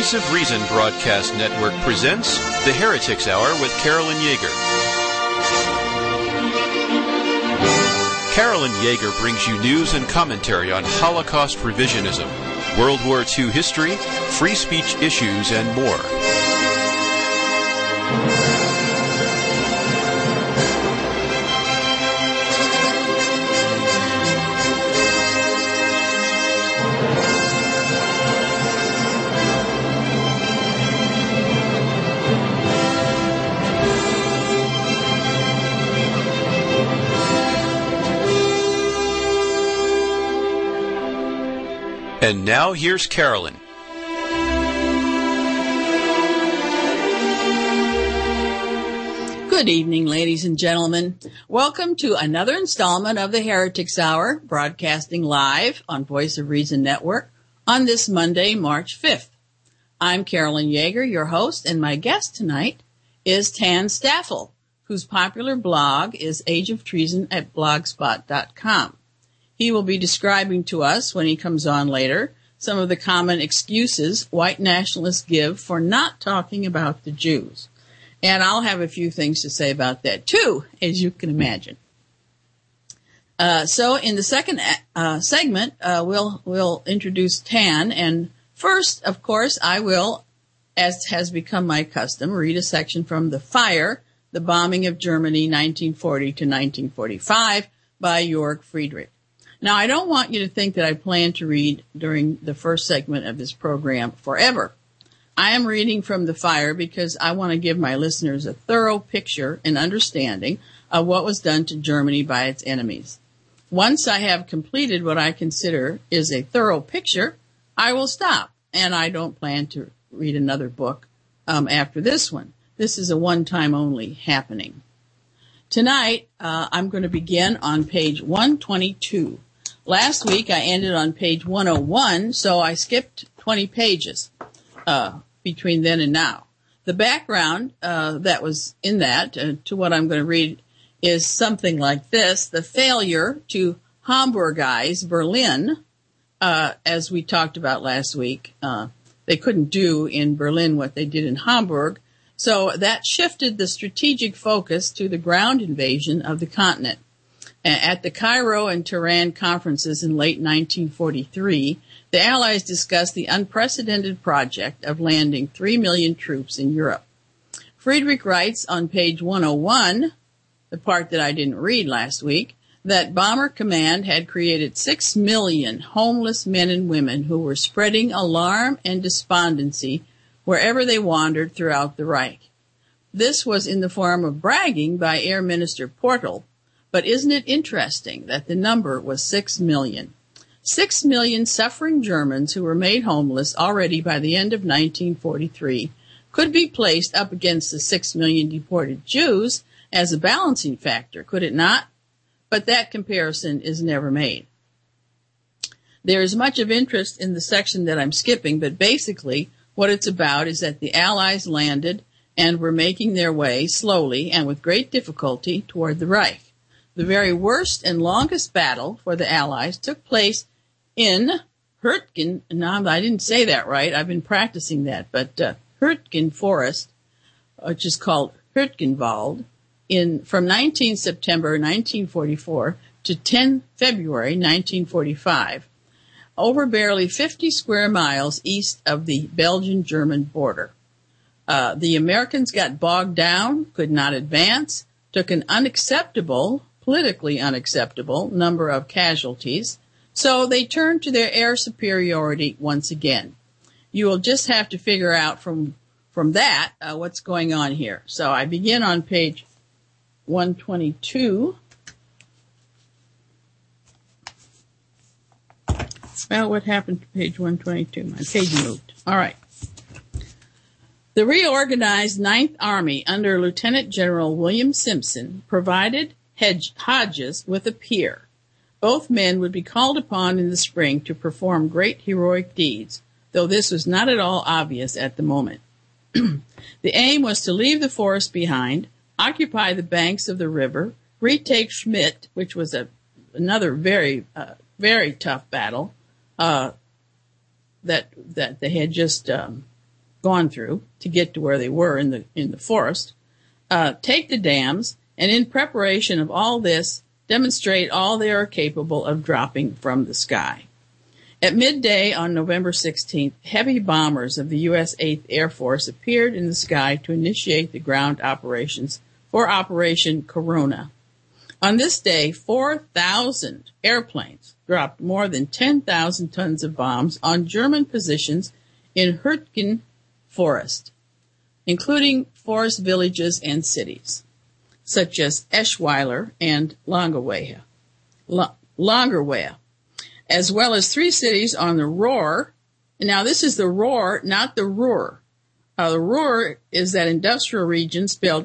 Voice of Reason Broadcast Network presents The Heretics Hour with Carolyn Yeager. Carolyn Yeager brings you news and commentary on Holocaust revisionism, World War II history, free speech issues, and more. And now here's Carolyn. Good evening, ladies and gentlemen. Welcome to another installment of the Heretics Hour, broadcasting live on Voice of Reason Network on this Monday, March 5th. I'm Carolyn Yeager, your host, and my guest tonight is Tan Staffel, whose popular blog is Age of Treason at blogspot.com. He will be describing to us, when he comes on later, some of the common excuses white nationalists give for not talking about the Jews. And I'll have a few things to say about that, too, as you can imagine. So in the second segment, we'll introduce Tan. And first, of course, I will, as has become my custom, read a section from The Fire, The Bombing of Germany, 1940 to 1945, by Jörg Friedrich. Now, I don't want you to think that I plan to read during the first segment of this program forever. I am reading from The Fire because I want to give my listeners a thorough picture and understanding of what was done to Germany by its enemies. Once I have completed what I consider is a thorough picture, I will stop, and I don't plan to read another book after this one. This is a one-time only happening. Tonight, I'm going to begin on page 122. Last week, I ended on page 101, so I skipped 20 pages between then and now. The background that was in that, to what I'm going to read, is something like this. The failure to Hamburgize Berlin, as we talked about last week. They couldn't do in Berlin what they did in Hamburg, so that shifted the strategic focus to the ground invasion of the continent. At the Cairo and Tehran conferences in late 1943, the Allies discussed the unprecedented project of landing 3 million troops in Europe. Friedrich writes on page 101, the part that I didn't read last week, that Bomber Command had created 6 million homeless men and women who were spreading alarm and despondency wherever they wandered throughout the Reich. This was in the form of bragging by Air Minister Portal. But isn't it interesting that the number was 6 million? 6 million suffering Germans who were made homeless already by the end of 1943 could be placed up against the 6 million deported Jews as a balancing factor, could it not? But that comparison is never made. There is much of interest in the section that I'm skipping, but basically what it's about is that the Allies landed and were making their way slowly and with great difficulty toward the Reich. The very worst and longest battle for the Allies took place in Hürtgen. No, I didn't say that right. I've been practicing that. But Hürtgen Forest, which is called Hürtgenwald, from 19 September 1944 to 10 February 1945, over barely 50 square miles east of the Belgian-German border. The Americans got bogged down, could not advance, took an politically unacceptable number of casualties, so they turned to their air superiority once again. You will just have to figure out from that what's going on here. So I begin on page 122. Well, what happened to page 122? My page moved. All right. The reorganized Ninth Army under Lieutenant General William Simpson provided Hodges with a peer. Both men would be called upon in the spring to perform great heroic deeds, though this was not at all obvious at the moment. The aim was to leave the forest behind, occupy the banks of the river, retake Schmidt, which was another very tough battle that they had just gone through to get to where they were in the forest, take the dams, and in preparation of all this, demonstrate all they are capable of dropping from the sky. At midday on November 16th, heavy bombers of the U.S. 8th Air Force appeared in the sky to initiate the ground operations for Operation Corona. On this day, 4,000 airplanes dropped more than 10,000 tons of bombs on German positions in Hürtgen Forest, including forest villages and cities, such as Eschweiler and Langerwehe, as well as 3 cities on the Ruhr. Now, this is the Ruhr, not the Ruhr. The Ruhr is that industrial region spelled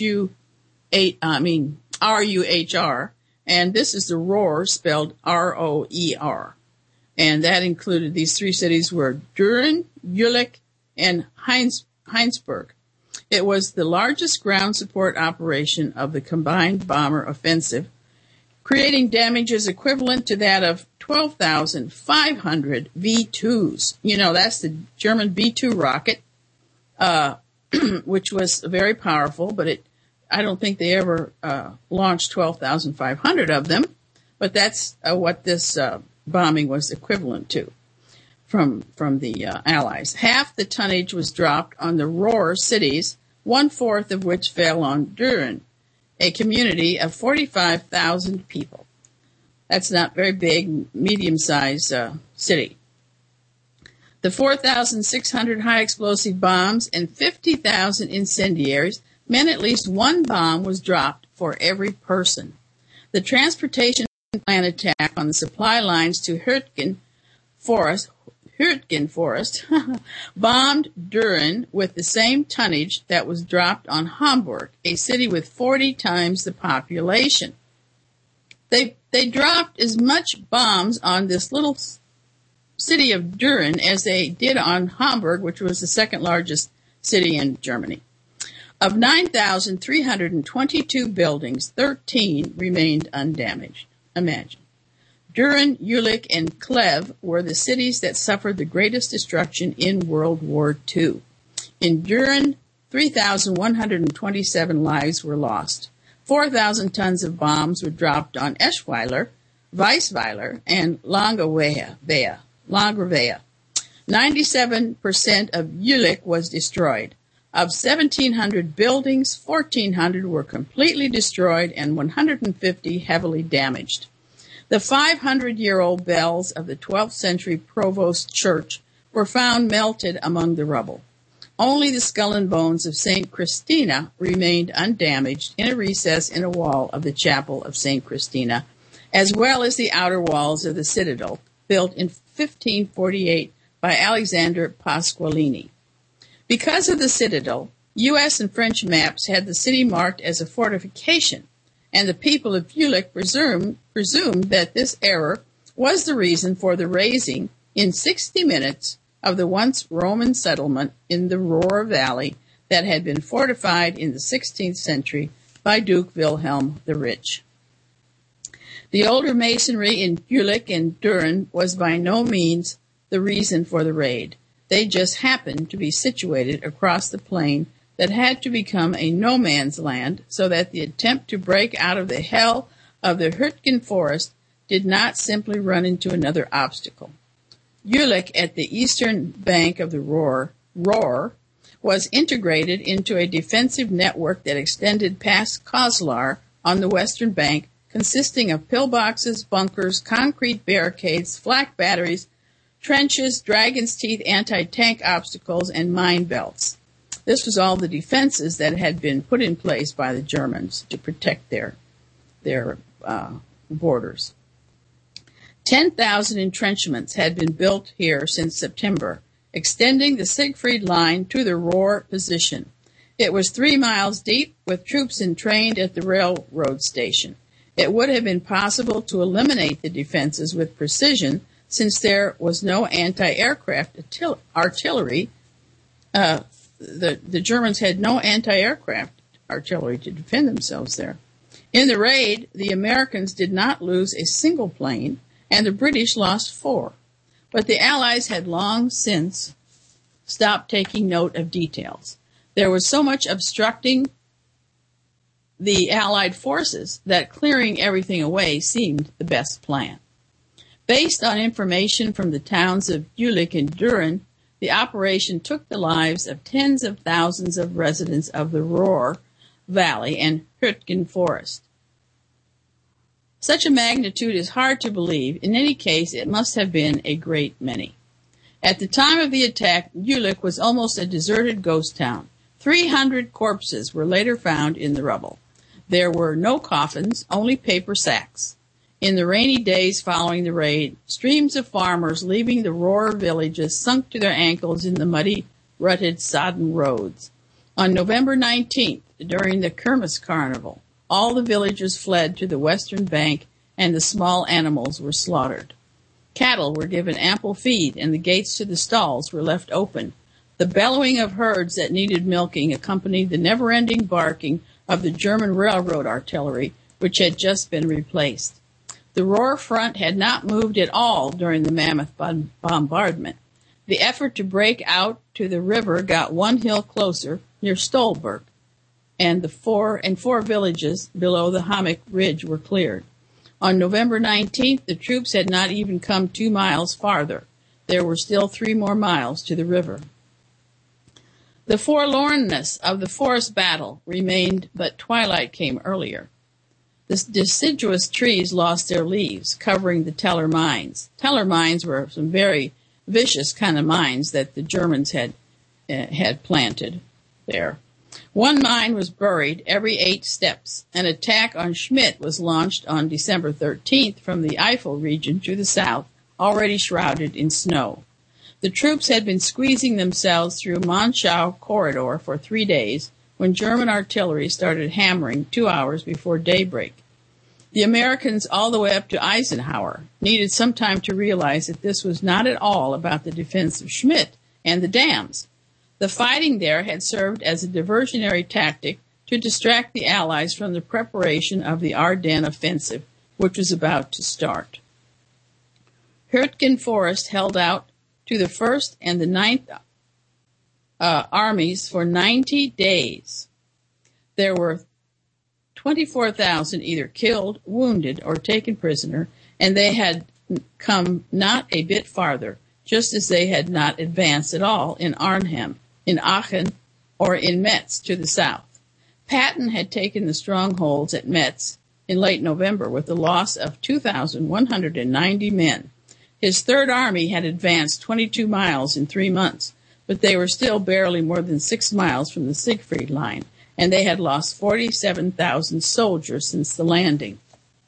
R-U-H-R, and this is the Ruhr spelled R-O-E-R. And that included, these 3 cities were Düren, Jülich, and Heinsberg. It was the largest ground support operation of the combined bomber offensive, creating damages equivalent to that of 12,500 V-2s. You know, that's the German V-2 rocket, which was very powerful, but I don't think they ever launched 12,500 of them, but that's what this bombing was equivalent to from the Allies. Half the tonnage was dropped on the Ruhr cities, 1/4 of which fell on Düren, a community of 45,000 people. That's not very big, medium-sized city. The 4,600 high-explosive bombs and 50,000 incendiaries meant at least 1 bomb was dropped for every person. The transportation plan attack on the supply lines to Hürtgen Forest bombed Düren with the same tonnage that was dropped on Hamburg, a city with 40 times the population. They dropped as much bombs on this little city of Düren as they did on Hamburg, which was the second largest city in Germany. Of 9,322 buildings, 13 remained undamaged. Imagine. Düren, Jülich, and Kleve were the cities that suffered the greatest destruction in World War II. In Düren, 3,127 lives were lost. 4,000 tons of bombs were dropped on Eschweiler, Weissweiler, and Langerwehe. 97% of Jülich was destroyed. Of 1,700 buildings, 1,400 were completely destroyed and 150 heavily damaged. The 500-year-old bells of the 12th century Provost Church were found melted among the rubble. Only the skull and bones of St. Christina remained undamaged in a recess in a wall of the chapel of St. Christina, as well as the outer walls of the citadel, built in 1548 by Alexander Pasqualini. Because of the citadel, U.S. and French maps had the city marked as a fortification, and the people of Jülich presumed that this error was the reason for the razing in 60 minutes of the once Roman settlement in the Ruhr Valley that had been fortified in the 16th century by Duke Wilhelm the Rich. The older masonry in Jülich and Düren was by no means the reason for the raid. They just happened to be situated across the plain that had to become a no man's land, so that the attempt to break out of the hell of the Hürtgen Forest did not simply run into another obstacle. Jülich, at the eastern bank of the Ruhr, was integrated into a defensive network that extended past Koslar on the western bank, consisting of pillboxes, bunkers, concrete barricades, flak batteries, trenches, dragon's teeth, anti-tank obstacles, and mine belts. This was all the defenses that had been put in place by the Germans to protect their borders. 10,000 entrenchments had been built here since September, extending the Siegfried Line to the Ruhr position. It was 3 miles deep, with troops entrained at the railroad station. It would have been possible to eliminate the defenses with precision, since there was no anti-aircraft artillery. The Germans had no anti-aircraft artillery to defend themselves there. In the raid, the Americans did not lose a single plane, and the British lost 4. But the Allies had long since stopped taking note of details. There was so much obstructing the Allied forces that clearing everything away seemed the best plan. Based on information from the towns of Jülich and Düren, the operation took the lives of tens of thousands of residents of the Ruhr Valley and Hürtgen Forest. Such a magnitude is hard to believe. In any case, it must have been a great many. At the time of the attack, Jülich was almost a deserted ghost town. 300 corpses were later found in the rubble. There were no coffins, only paper sacks. In the rainy days following the raid, streams of farmers leaving the Ruhr villages sunk to their ankles in the muddy, rutted, sodden roads. On November 19th, during the Kirmes Carnival, all the villagers fled to the western bank and the small animals were slaughtered. Cattle were given ample feed and the gates to the stalls were left open. The bellowing of herds that needed milking accompanied the never-ending barking of the German railroad artillery, which had just been replaced. The Ruhr front had not moved at all during the mammoth bombardment. The effort to break out to the river got one hill closer near Stolberg, and four villages below the Hammick Ridge were cleared. On November 19th, the troops had not even come 2 miles farther. There were still 3 more miles to the river. The forlornness of the forest battle remained, but twilight came earlier. The deciduous trees lost their leaves, covering the Teller mines. Teller mines were some very vicious kind of mines that the Germans had planted there. One mine was buried every 8 steps. An attack on Schmidt was launched on December 13th from the Eifel region to the south, already shrouded in snow. The troops had been squeezing themselves through Monschau corridor for 3 days when German artillery started hammering 2 hours before daybreak. The Americans, all the way up to Eisenhower, needed some time to realize that this was not at all about the defense of Schmidt and the dams. The fighting there had served as a diversionary tactic to distract the Allies from the preparation of the Ardennes offensive, which was about to start. Hürtgen Forest held out to the 1st and the 9th armies for 90 days. There were 24,000 either killed, wounded, or taken prisoner, and they had come not a bit farther, just as they had not advanced at all in Arnhem, in Aachen, or in Metz to the south. Patton had taken the strongholds at Metz in late November with the loss of 2,190 men. His Third Army had advanced 22 miles in 3 months, but they were still barely more than 6 miles from the Siegfried Line, and they had lost 47,000 soldiers since the landing.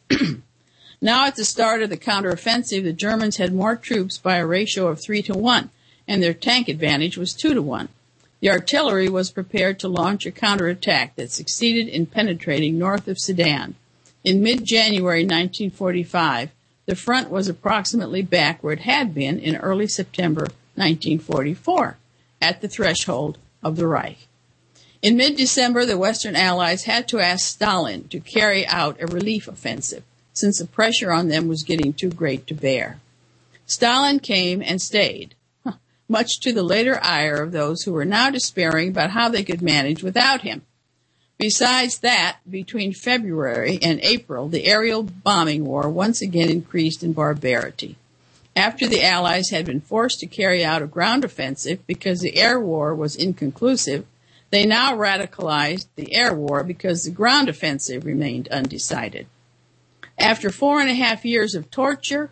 Now at the start of the counteroffensive, the Germans had more troops by a ratio of 3-1, and their tank advantage was 2-1. The artillery was prepared to launch a counterattack that succeeded in penetrating north of Sedan. In mid-January 1945, the front was approximately back where it had been in early September 1944, at the threshold of the Reich. In mid-December, the Western Allies had to ask Stalin to carry out a relief offensive, since the pressure on them was getting too great to bear. Stalin came and stayed, much to the later ire of those who were now despairing about how they could manage without him. Besides that, between February and April, the aerial bombing war once again increased in barbarity. After the Allies had been forced to carry out a ground offensive because the air war was inconclusive, they now radicalized the air war because the ground offensive remained undecided. After 4.5 years of torture,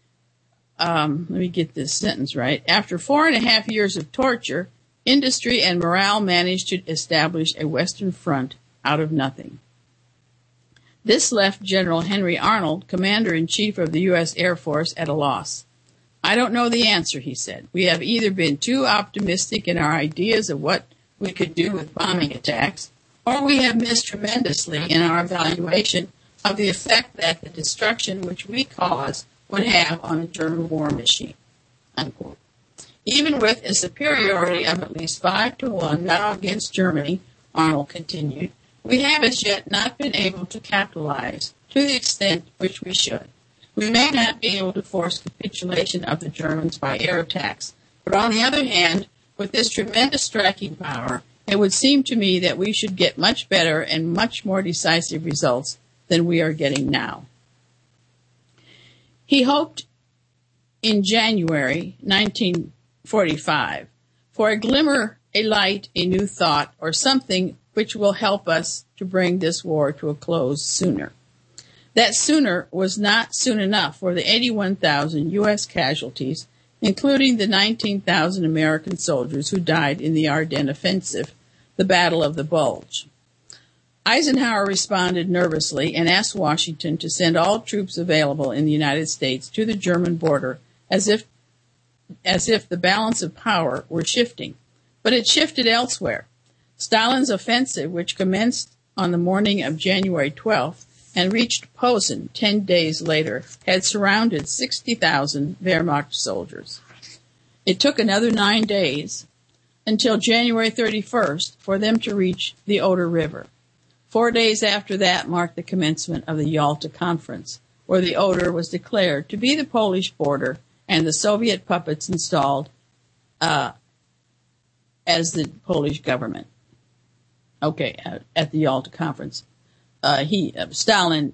let me get this sentence right. After 4.5 years of torture, industry and morale managed to establish a Western Front out of nothing. This left General Henry Arnold, Commander-in-Chief of the U.S. Air Force, at a loss. "I don't know the answer," he said. "We have either been too optimistic in our ideas of what we could do with bombing attacks, or we have missed tremendously in our evaluation of the effect that the destruction which we caused would have on a German war machine." Unquote. Even with a superiority of at least 5-1 now against Germany, Arnold continued, we have as yet not been able to capitalize to the extent which we should. We may not be able to force capitulation of the Germans by air attacks, but on the other hand, with this tremendous striking power, it would seem to me that we should get much better and much more decisive results than we are getting now. He hoped in January 1945 for a glimmer, a light, a new thought, or something which will help us to bring this war to a close sooner. That sooner was not soon enough for the 81,000 U.S. casualties, including the 19,000 American soldiers who died in the Ardennes Offensive, the Battle of the Bulge. Eisenhower responded nervously and asked Washington to send all troops available in the United States to the German border as if the balance of power were shifting. But it shifted elsewhere. Stalin's offensive, which commenced on the morning of January 12th and reached Posen 10 days later, had surrounded 60,000 Wehrmacht soldiers. It took another 9 days until January 31st for them to reach the Oder River. 4 days after that marked the commencement of the Yalta Conference, where the Oder was declared to be the Polish border and the Soviet puppets installed as the Polish government. Okay, at the Yalta Conference. Stalin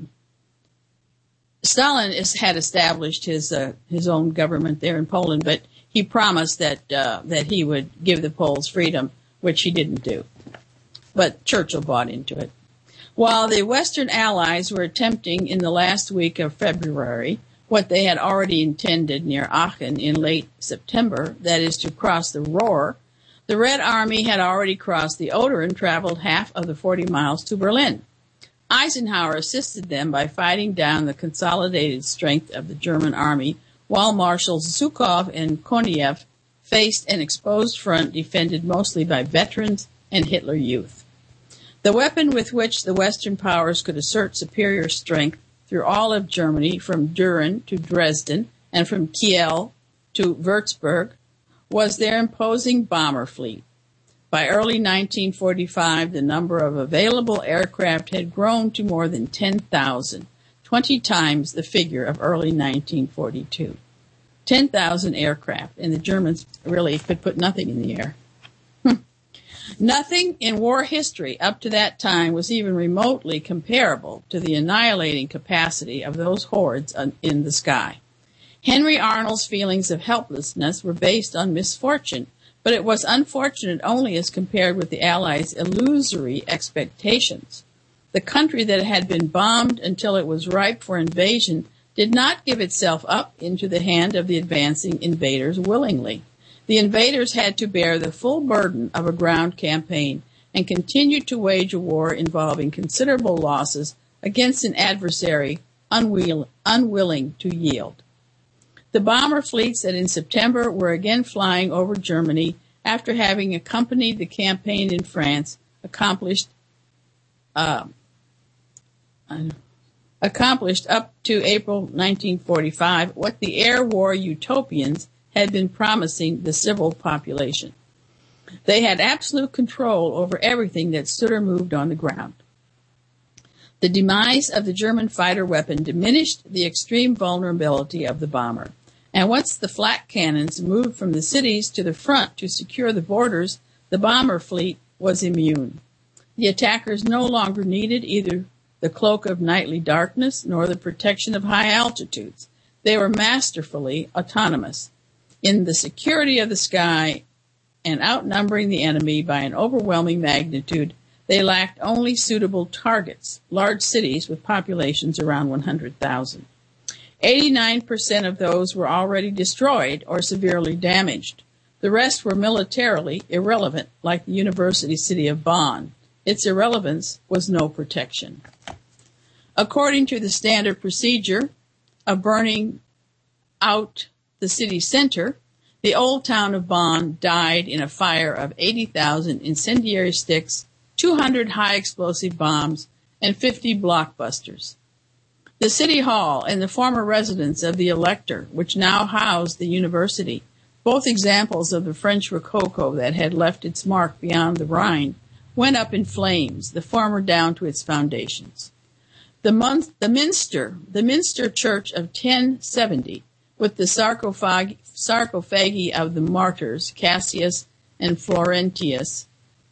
had established his own government there in Poland, but he promised that he would give the Poles freedom, which he didn't do. But Churchill bought into it. While the Western Allies were attempting in the last week of February what they had already intended near Aachen in late September, that is to cross the Ruhr, the Red Army had already crossed the Oder and traveled half of the 40 miles to Berlin. Eisenhower assisted them by fighting down the consolidated strength of the German army, while Marshals Zhukov and Konev faced an exposed front defended mostly by veterans and Hitler Youth. The weapon with which the Western powers could assert superior strength through all of Germany, from Düren to Dresden and from Kiel to Würzburg, was their imposing bomber fleet. By early 1945, the number of available aircraft had grown to more than 10,000, 20 times the figure of early 1942. 10,000 aircraft, and the Germans really could put nothing in the air. Nothing in war history up to that time was even remotely comparable to the annihilating capacity of those hordes in the sky. Henry Arnold's feelings of helplessness were based on misfortune, but it was unfortunate only as compared with the Allies' illusory expectations. The country that had been bombed until it was ripe for invasion did not give itself up into the hand of the advancing invaders willingly. The invaders had to bear the full burden of a ground campaign and continued to wage a war involving considerable losses against an adversary unwilling to yield. The bomber fleets that in September were again flying over Germany after having accompanied the campaign in France accomplished up to April 1945 what the air war utopians had been promising the civil population. They had absolute control over everything that stood or moved on the ground. The demise of the German fighter weapon diminished the extreme vulnerability of the bomber. And once the flak cannons moved from the cities to the front to secure the borders, the bomber fleet was immune. The attackers no longer needed either the cloak of nightly darkness nor the protection of high altitudes. They were masterfully autonomous. In the security of the sky and outnumbering the enemy by an overwhelming magnitude, they lacked only suitable targets, large cities with populations around 100,000. 89% of those were already destroyed or severely damaged. The rest were militarily irrelevant, like the university city of Bonn. Its irrelevance was no protection. According to the standard procedure of burning out the city center, the old town of Bonn died in a fire of 80,000 incendiary sticks, 200 high-explosive bombs, and 50 blockbusters. The city hall and the former residence of the elector, which now housed the university, both examples of the French Rococo that had left its mark beyond the Rhine, went up in flames, the former down to its foundations. The Minster Church of 1070, with the sarcophagi of the martyrs, Cassius and Florentinus,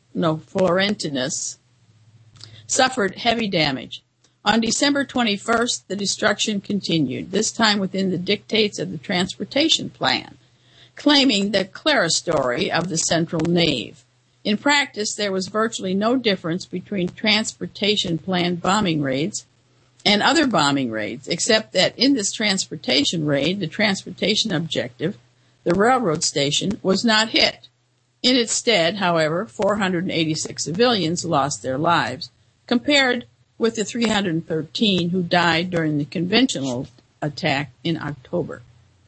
suffered heavy damage. On December 21st, the destruction continued, this time within the dictates of the transportation plan, claiming the clerestory of the central nave. In practice, there was virtually no difference between transportation plan bombing raids and other bombing raids, except that in this transportation raid, the transportation objective, the railroad station, was not hit. In its stead, however, 486 civilians lost their lives, compared with the 313 who died during the conventional attack in October.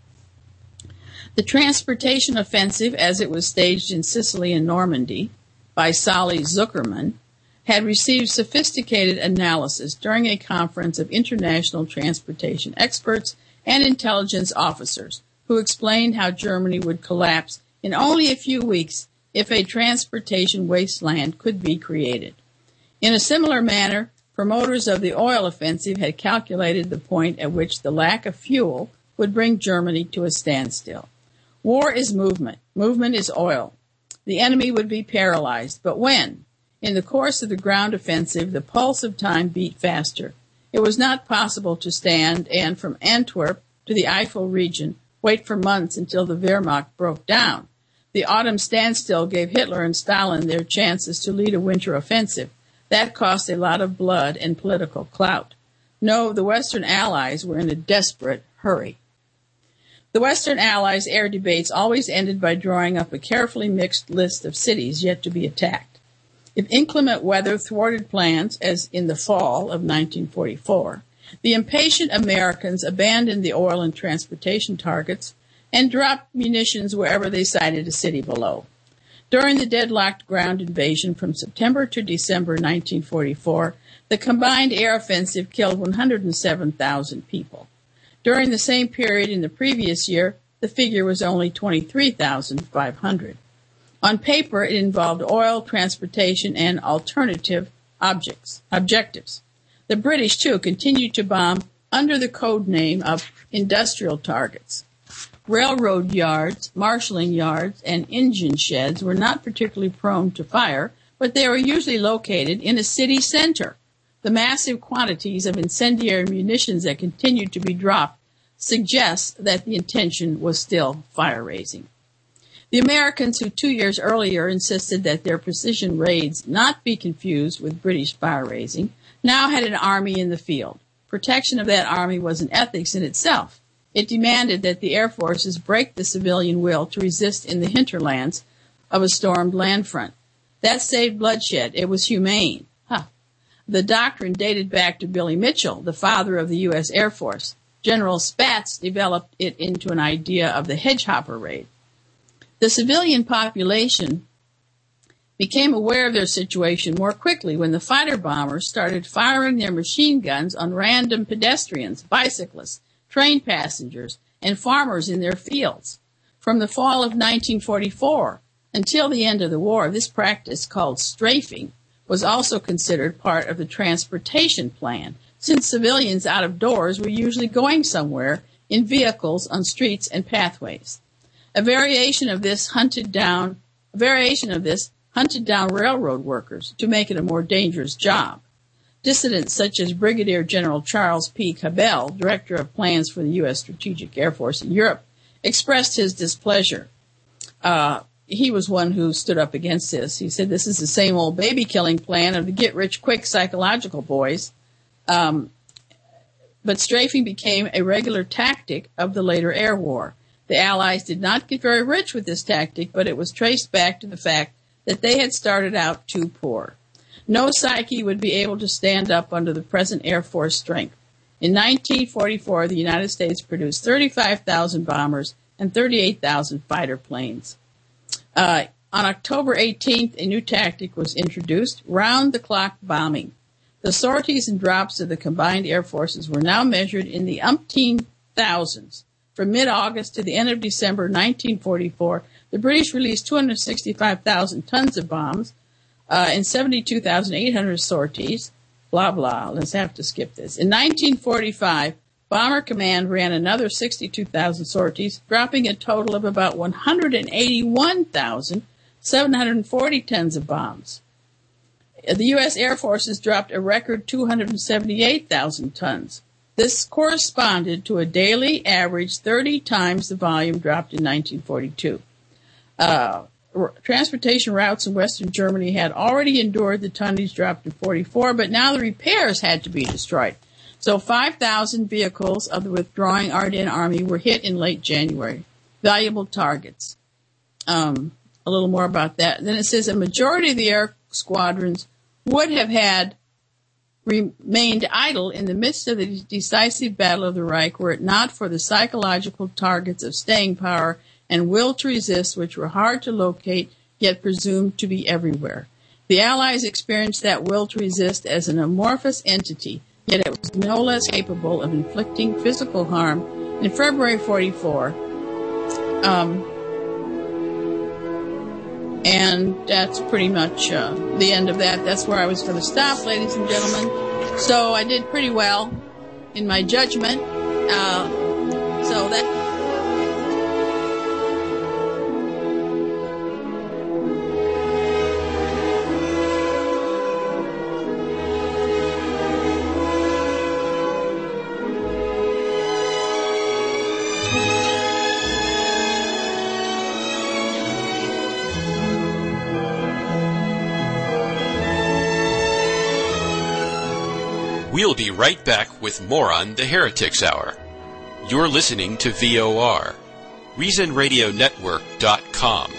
The transportation offensive, as it was staged in Sicily and Normandy by Solly Zuckerman, had received sophisticated analysis during a conference of international transportation experts and intelligence officers who explained how Germany would collapse in only a few weeks if a transportation wasteland could be created. In a similar manner, promoters of the oil offensive had calculated the point at which the lack of fuel would bring Germany to a standstill. War is movement. Movement is oil. The enemy would be paralyzed. But when? In the course of the ground offensive, the pulse of time beat faster. It was not possible to stand and, from Antwerp to the Eifel region, wait for months until the Wehrmacht broke down. The autumn standstill gave Hitler and Stalin their chances to lead a winter offensive. That cost a lot of blood and political clout. No, the Western Allies were in a desperate hurry. The Western Allies' air debates always ended by drawing up a carefully mixed list of cities yet to be attacked. If inclement weather thwarted plans, as in the fall of 1944, the impatient Americans abandoned the oil and transportation targets and dropped munitions wherever they sighted a city below. During the deadlocked ground invasion from September to December 1944, the combined air offensive killed 107,000 people. During the same period in the previous year, the figure was only 23,500. On paper, it involved oil, transportation, and alternative objectives. The British, too, continued to bomb under the code name of industrial targets. Railroad yards, marshalling yards, and engine sheds were not particularly prone to fire, but they were usually located in a city center. The massive quantities of incendiary munitions that continued to be dropped suggests that the intention was still fire-raising. The Americans, who 2 years earlier insisted that their precision raids not be confused with British fire-raising, now had an army in the field. Protection of that army was an ethics in itself. It demanded that the air forces break the civilian will to resist in the hinterlands of a stormed land front. That saved bloodshed. It was humane. The doctrine dated back to Billy Mitchell, the father of the U.S. Air Force. General Spaatz developed it into an idea of the hedgehopper raid. The civilian population became aware of their situation more quickly when the fighter bombers started firing their machine guns on random pedestrians, bicyclists, train passengers, and farmers in their fields. From the fall of 1944 until the end of the war, this practice, called strafing, was also considered part of the transportation plan, since civilians out of doors were usually going somewhere in vehicles on streets and pathways. A variation of this hunted down railroad workers to make it a more dangerous job. Dissidents such as Brigadier General Charles P. Cabell, director of plans for the U.S. Strategic Air Force in Europe, expressed his displeasure. He was one who stood up against this. He said, "This is the same old baby-killing plan of the get-rich-quick psychological boys." But strafing became a regular tactic of the later air war. The Allies did not get very rich with this tactic, but it was traced back to the fact that they had started out too poor. No psyche would be able to stand up under the present Air Force strength. In 1944, the United States produced 35,000 bombers and 38,000 fighter planes. On October 18th, a new tactic was introduced, round-the-clock bombing. The sorties and drops of the combined air forces were now measured in the umpteen thousands. From mid-August to the end of December 1944, the British released 265,000 tons of bombs and 72,800 sorties. Blah, blah. Let's have to skip this. In 1945, Bomber Command ran another 62,000 sorties, dropping a total of about 181,740 tons of bombs. The U.S. Air Forces dropped a record 278,000 tons. This corresponded to a daily average 30 times the volume dropped in 1942. Transportation routes in Western Germany had already endured the tonnage drop in 44, but now the repairs had to be destroyed. So 5,000 vehicles of the withdrawing Ardennes army were hit in late January. Valuable targets. A little more about that. Then it says a majority of the air squadrons would have had remained idle in the midst of the decisive Battle of the Reich were it not for the psychological targets of staying power and will to resist, which were hard to locate yet presumed to be everywhere. The Allies experienced that will to resist as an amorphous entity, yet it was no less capable of inflicting physical harm. In February 44, and that's pretty much the end of that. That's where I was going to stop, ladies and gentlemen. So I did pretty well in my judgment. So that. We'll be right back with more on the Heretics Hour. You're listening to VOR, ReasonRadioNetwork.com.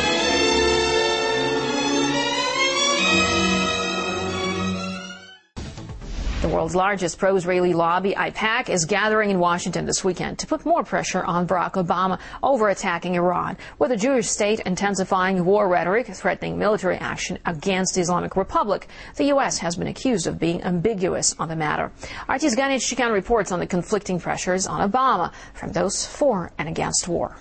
The world's largest pro-Israeli lobby, AIPAC, is gathering in Washington this weekend to put more pressure on Barack Obama over attacking Iran, with the Jewish state intensifying war rhetoric threatening military action against the Islamic Republic. The U.S. has been accused of being ambiguous on the matter. RT's Ganit Shikan reports on the conflicting pressures on Obama from those for and against war.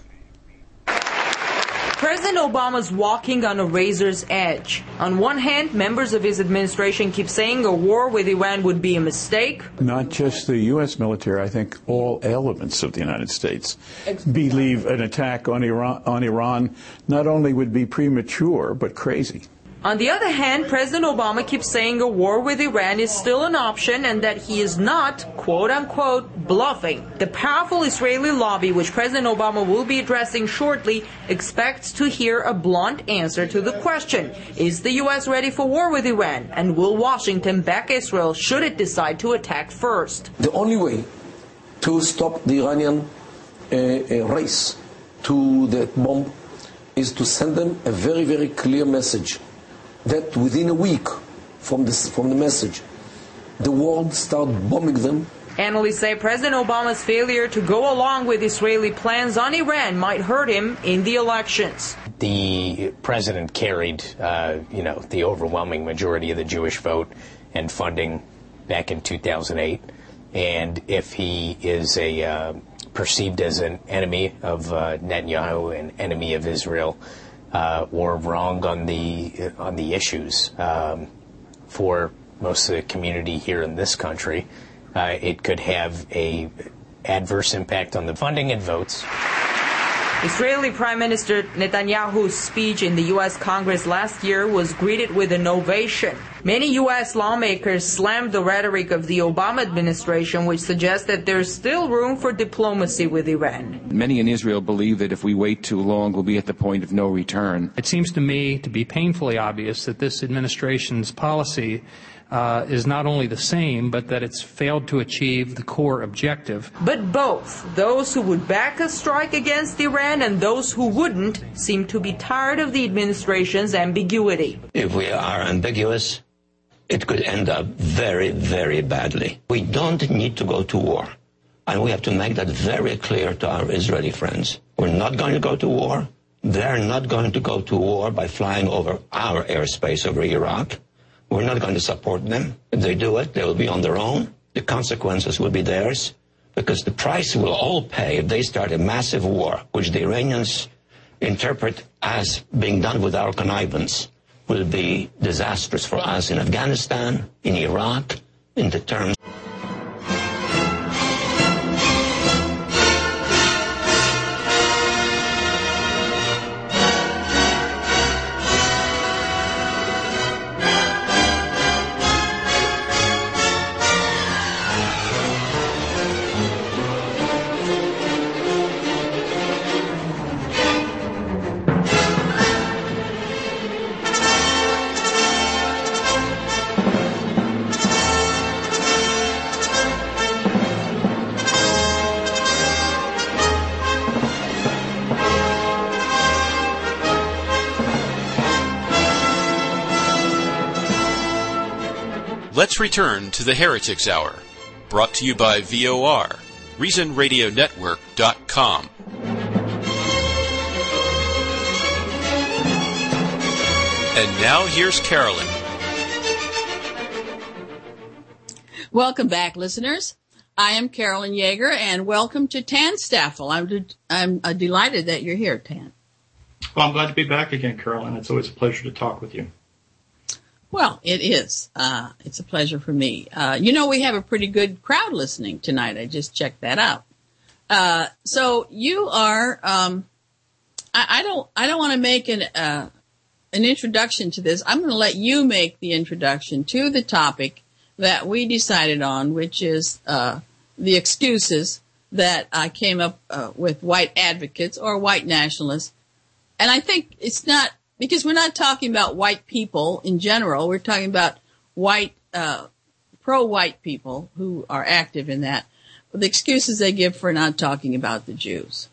President Obama's walking on a razor's edge. On one hand, members of his administration keep saying a war with Iran would be a mistake. Not just the U.S. military, I think all elements of the United States believe an attack on Iran not only would be premature, but crazy. On the other hand, President Obama keeps saying a war with Iran is still an option and that he is not, quote-unquote, bluffing. The powerful Israeli lobby, which President Obama will be addressing shortly, expects to hear a blunt answer to the question, is the U.S. ready for war with Iran? And will Washington back Israel should it decide to attack first? The only way to stop the Iranian race to the bomb is to send them a very, very clear message that within a week from the message, the world start bombing them. Analysts say President Obama's failure to go along with Israeli plans on Iran might hurt him in the elections. The president carried, the overwhelming majority of the Jewish vote and funding back in 2008. And if he is perceived as an enemy of Netanyahu, an enemy of Israel, or wrong on the issues for most of the community here in this country, it could have a adverse impact on the funding and votes. Israeli Prime Minister Netanyahu's speech in the U.S. Congress last year was greeted with an ovation. Many U.S. lawmakers slammed the rhetoric of the Obama administration, which suggests that there's still room for diplomacy with Iran. Many in Israel believe that if we wait too long, we'll be at the point of no return. It seems to me to be painfully obvious that this administration's policy is not only the same, but that it's failed to achieve the core objective. But both, those who would back a strike against Iran and those who wouldn't, seem to be tired of the administration's ambiguity. If we are ambiguous, it could end up very, very badly. We don't need to go to war. And we have to make that very clear to our Israeli friends. We're not going to go to war. They're not going to go to war by flying over our airspace over Iraq. We're not going to support them. If they do it, they will be on their own. The consequences will be theirs, because the price we'll all pay if they start a massive war, which the Iranians interpret as being done with our connivance, will be disastrous for us in Afghanistan, in Iraq, in the terms. let's return to the Heretics Hour, brought to you by VOR, ReasonRadioNetwork.com. And now here's Carolyn. Welcome back, listeners. I am Carolyn Yeager, and welcome to Tan Staffel. I'm delighted that you're here, Tan. Well, I'm glad to be back again, Carolyn. It's always a pleasure to talk with you. Well, it is. It's a pleasure for me. We have a pretty good crowd listening tonight. I just checked that out. So you are. I don't want to make an introduction to this. I'm going to let you make the introduction to the topic that we decided on, which is the excuses that I came up with white advocates or white nationalists. And I think it's not, because we're not talking about white people in general. We're talking about white, pro-white people who are active in that. The excuses they give for not talking about the Jews.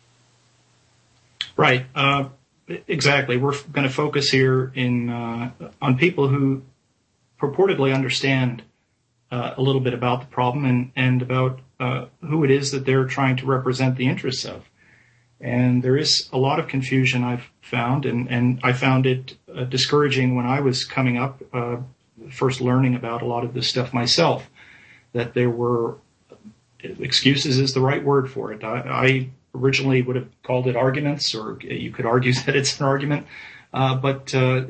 Right. Exactly. We're going to focus here on people who purportedly understand a little bit about the problem and about who it is that they're trying to represent the interests of. And there is a lot of confusion I've found, and I found it discouraging when I was coming up, first learning about a lot of this stuff myself, that there were excuses is the right word for it. I originally would have called it arguments, or you could argue that it's an argument. But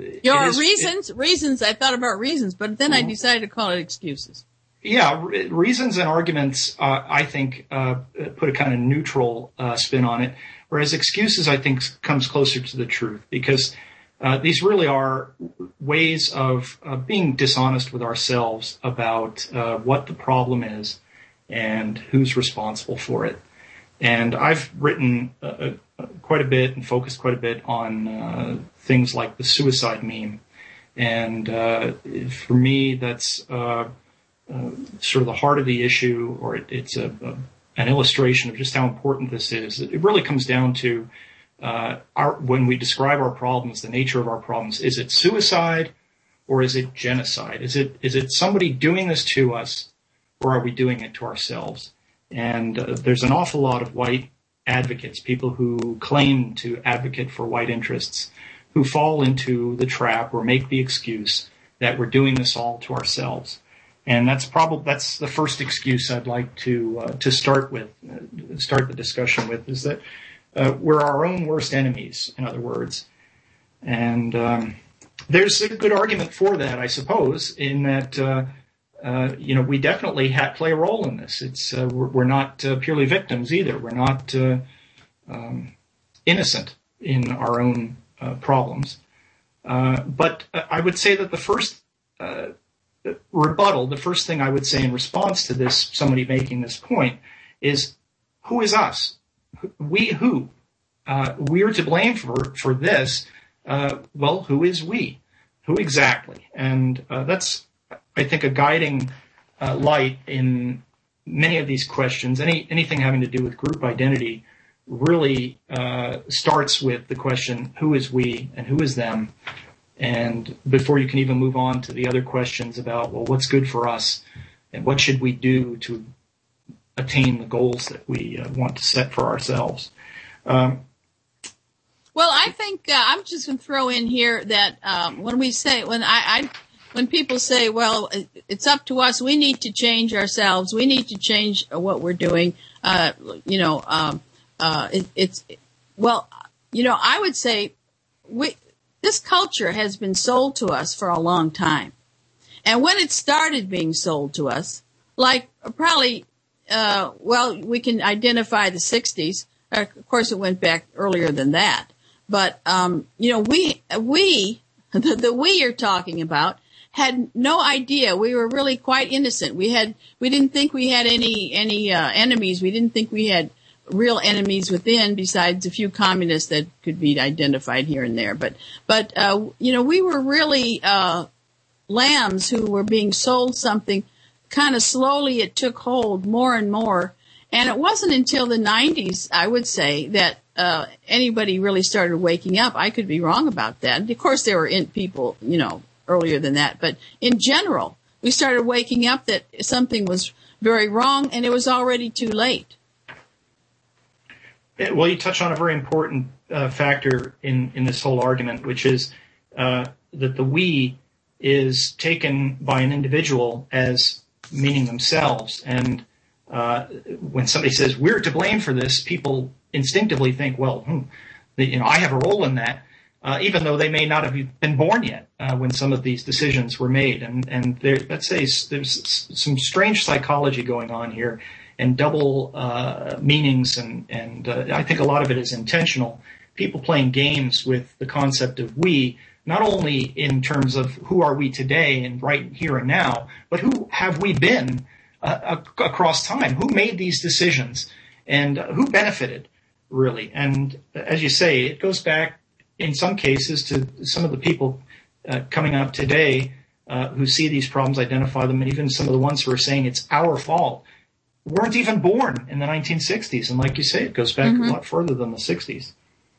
reasons. I thought about reasons, but then I decided to call it excuses. Yeah, reasons and arguments, I think, put a kind of neutral spin on it, whereas excuses, I think, comes closer to the truth, because these really are ways of being dishonest with ourselves about what the problem is and who's responsible for it. And I've written quite a bit and focused quite a bit on things like the suicide meme. And for me, that's sort of the heart of the issue, or it's an illustration of just how important this is. It really comes down to when we describe our problems, the nature of our problems. Is it suicide or is it genocide? Is it somebody doing this to us, or are we doing it to ourselves? And there's an awful lot of white advocates, people who claim to advocate for white interests, who fall into the trap or make the excuse that we're doing this all to ourselves. And that's the first excuse I'd like to start the discussion with, is that we're our own worst enemies, in other words. And there's a good argument for that, I suppose, in that we definitely play a role in this. We're not purely victims either. We're not innocent in our own problems. But I would say that the first rebuttal, the first thing I would say in response to this, somebody making this point, is who is us? Who? We're to blame for this. Well, who is we? Who exactly? And that's, I think, a guiding light in many of these questions. Anything having to do with group identity really starts with the question, who is we and who is them? And before you can even move on to the other questions about, well, what's good for us and what should we do to attain the goals that we want to set for ourselves. Well, I think I'm just going to throw in here that when people say, well, it's up to us, we need to change ourselves, we need to change what we're doing, I would say this culture has been sold to us for a long time. And when it started being sold to us, like probably, we can identify the 60s. Of course, it went back earlier than that. But, we you're talking about had no idea. We were really quite innocent. We didn't think we had any enemies. We didn't think we had real enemies within, besides a few communists that could be identified here and there. But we were really, lambs who were being sold something. Kind of slowly it took hold more and more. And it wasn't until the 90s, I would say, that anybody really started waking up. I could be wrong about that. Of course, there were people, earlier than that. But in general, we started waking up that something was very wrong, and it was already too late. Well, you touch on a very important factor in this whole argument, which is that the we is taken by an individual as meaning themselves. And when somebody says we're to blame for this, people instinctively think, well, I have a role in that, even though they may not have been born yet when some of these decisions were made. And let's say there's some strange psychology going on here, and double meanings, and I think a lot of it is intentional. People playing games with the concept of we, not only in terms of who are we today and right here and now, but who have we been across time? Who made these decisions, and who benefited, really? And as you say, it goes back in some cases to some of the people coming up today who see these problems, identify them, and even some of the ones who are saying it's our fault weren't even born in the 1960s. And like you say, it goes back a lot further than the 60s.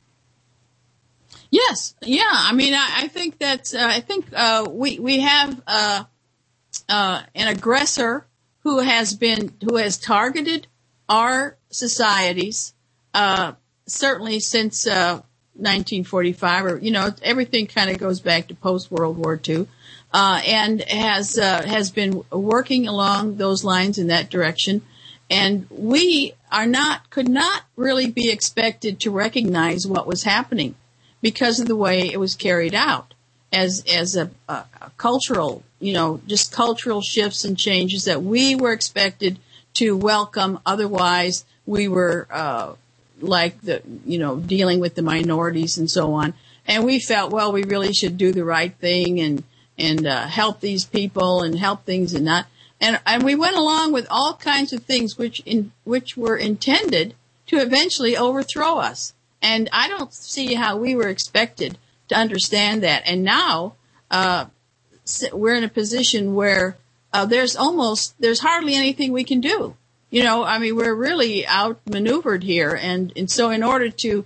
Yes. Yeah. I mean, I think that's, we have, an aggressor who has targeted our societies, certainly since, 1945, or, everything kind of goes back to post-World War II, and has been working along those lines in that direction. And we could not really be expected to recognize what was happening because of the way it was carried out as a cultural, just cultural shifts and changes that we were expected to welcome. Otherwise, we were, dealing with the minorities and so on. And we felt, well, we really should do the right thing and help these people and help things and not. And we went along with all kinds of things which were intended to eventually overthrow us. And I don't see how we were expected to understand that. And now we're in a position where there's hardly anything we can do. We're really outmaneuvered here. And so in order to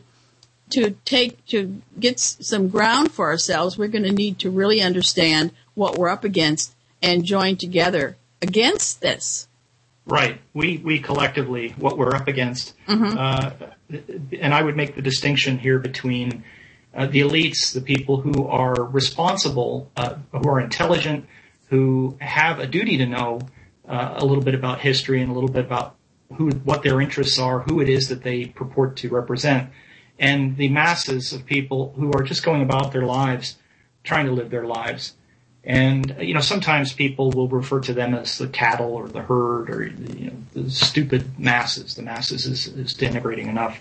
get some ground for ourselves, we're going to need to really understand what we're up against and join together against this. Right. We collectively, what we're up against. And I would make the distinction here between the elites, the people who are responsible, who are intelligent, who have a duty to know a little bit about history and a little bit about what their interests are, who it is that they purport to represent, and the masses of people who are just going about their lives, trying to live their lives. And, sometimes people will refer to them as the cattle or the herd or, the stupid masses. The masses is denigrating enough.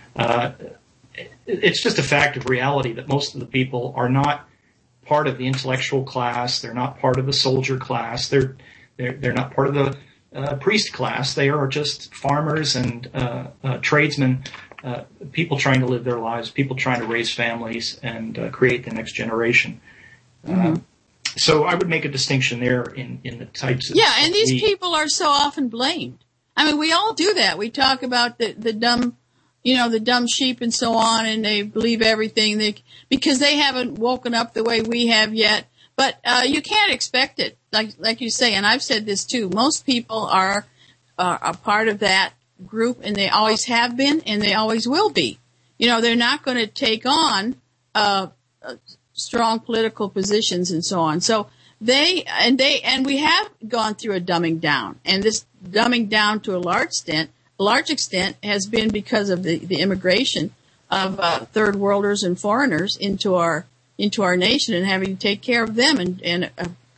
It's just a fact of reality that most of the people are not part of the intellectual class. They're not part of the soldier class. They're not part of the priest class. They are just farmers and tradesmen, people trying to live their lives, people trying to raise families and create the next generation. So I would make a distinction there in the types of... Yeah, and these people are so often blamed. I mean, we all do that. We talk about the dumb, the dumb sheep and so on, and they believe everything because they haven't woken up the way we have yet. But you can't expect it, like you say, and I've said this too. Most people are a part of that group, and they always have been, and they always will be. They're not going to take on strong political positions and so on. So we have gone through a dumbing down, and this dumbing down to a large extent has been because of the immigration of third worlders and foreigners into our nation, and having to take care of them and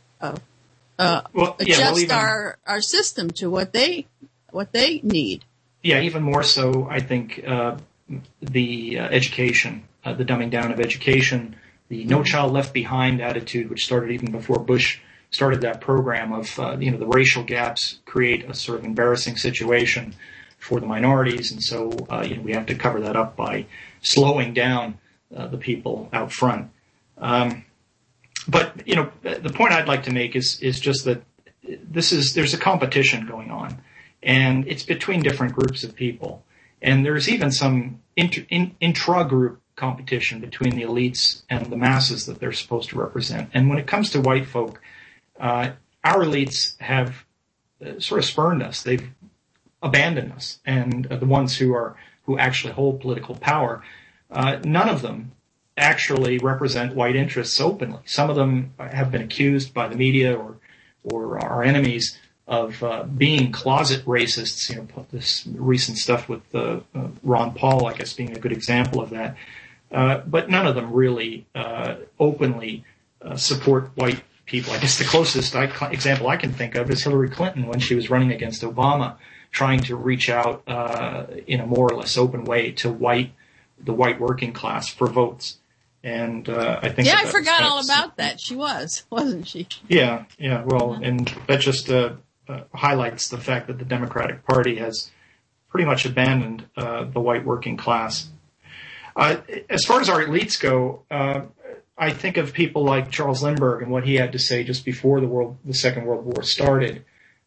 adjust our system to what they need. Yeah, even more so, I think the education, the dumbing down of education. The No Child Left Behind attitude, which started even before Bush started that program of, the racial gaps create a sort of embarrassing situation for the minorities. And so, we have to cover that up by slowing down the people out front. But the point I'd like to make is just that there's a competition going on, and it's between different groups of people. And there's even some intra-group competition between the elites and the masses that they're supposed to represent. And when it comes to white folk, our elites have sort of spurned us. They've abandoned us, and the ones who actually hold political power, none of them actually represent white interests openly. Some of them have been accused by the media or our enemies of being closet racists. You know, this recent stuff with Ron Paul, I guess, being a good example of that. But none of them really openly support white people. I guess the closest example I can think of is Hillary Clinton when she was running against Obama, trying to reach out in a more or less open way to the white working class for votes. And I think I forgot all about that. She wasn't she? Yeah. Well, and that just highlights the fact that the Democratic Party has pretty much abandoned the white working class. As far as our elites go, I think of people like Charles Lindbergh and what he had to say just before the Second World War started.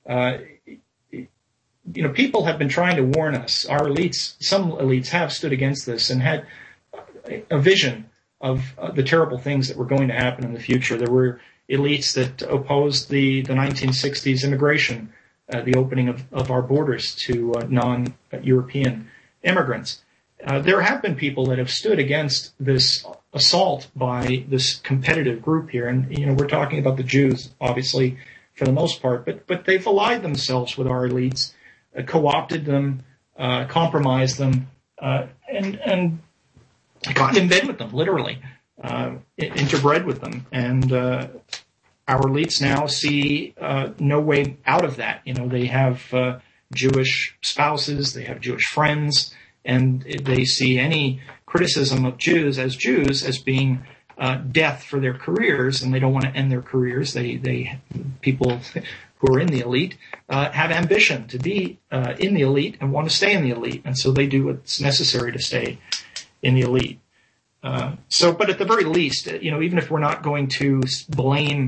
People have been trying to warn us. Our elites, some elites have stood against this and had a vision of the terrible things that were going to happen in the future. There were elites that opposed the 1960s immigration, the opening of our borders to non-European immigrants. There have been people that have stood against this assault by this competitive group here. And, we're talking about the Jews, obviously, for the most part, but they've allied themselves with our elites, co-opted them, compromised them, and gotten in bed with them, literally, interbred with them. And our elites now see no way out of that. They have Jewish spouses, they have Jewish friends, and they see any criticism of Jews as being death for their careers, and they don't want to end their careers. People who are in the elite have ambition to be in the elite and want to stay in the elite, and so they do what's necessary to stay in the elite. But at the very least, even if we're not going to blame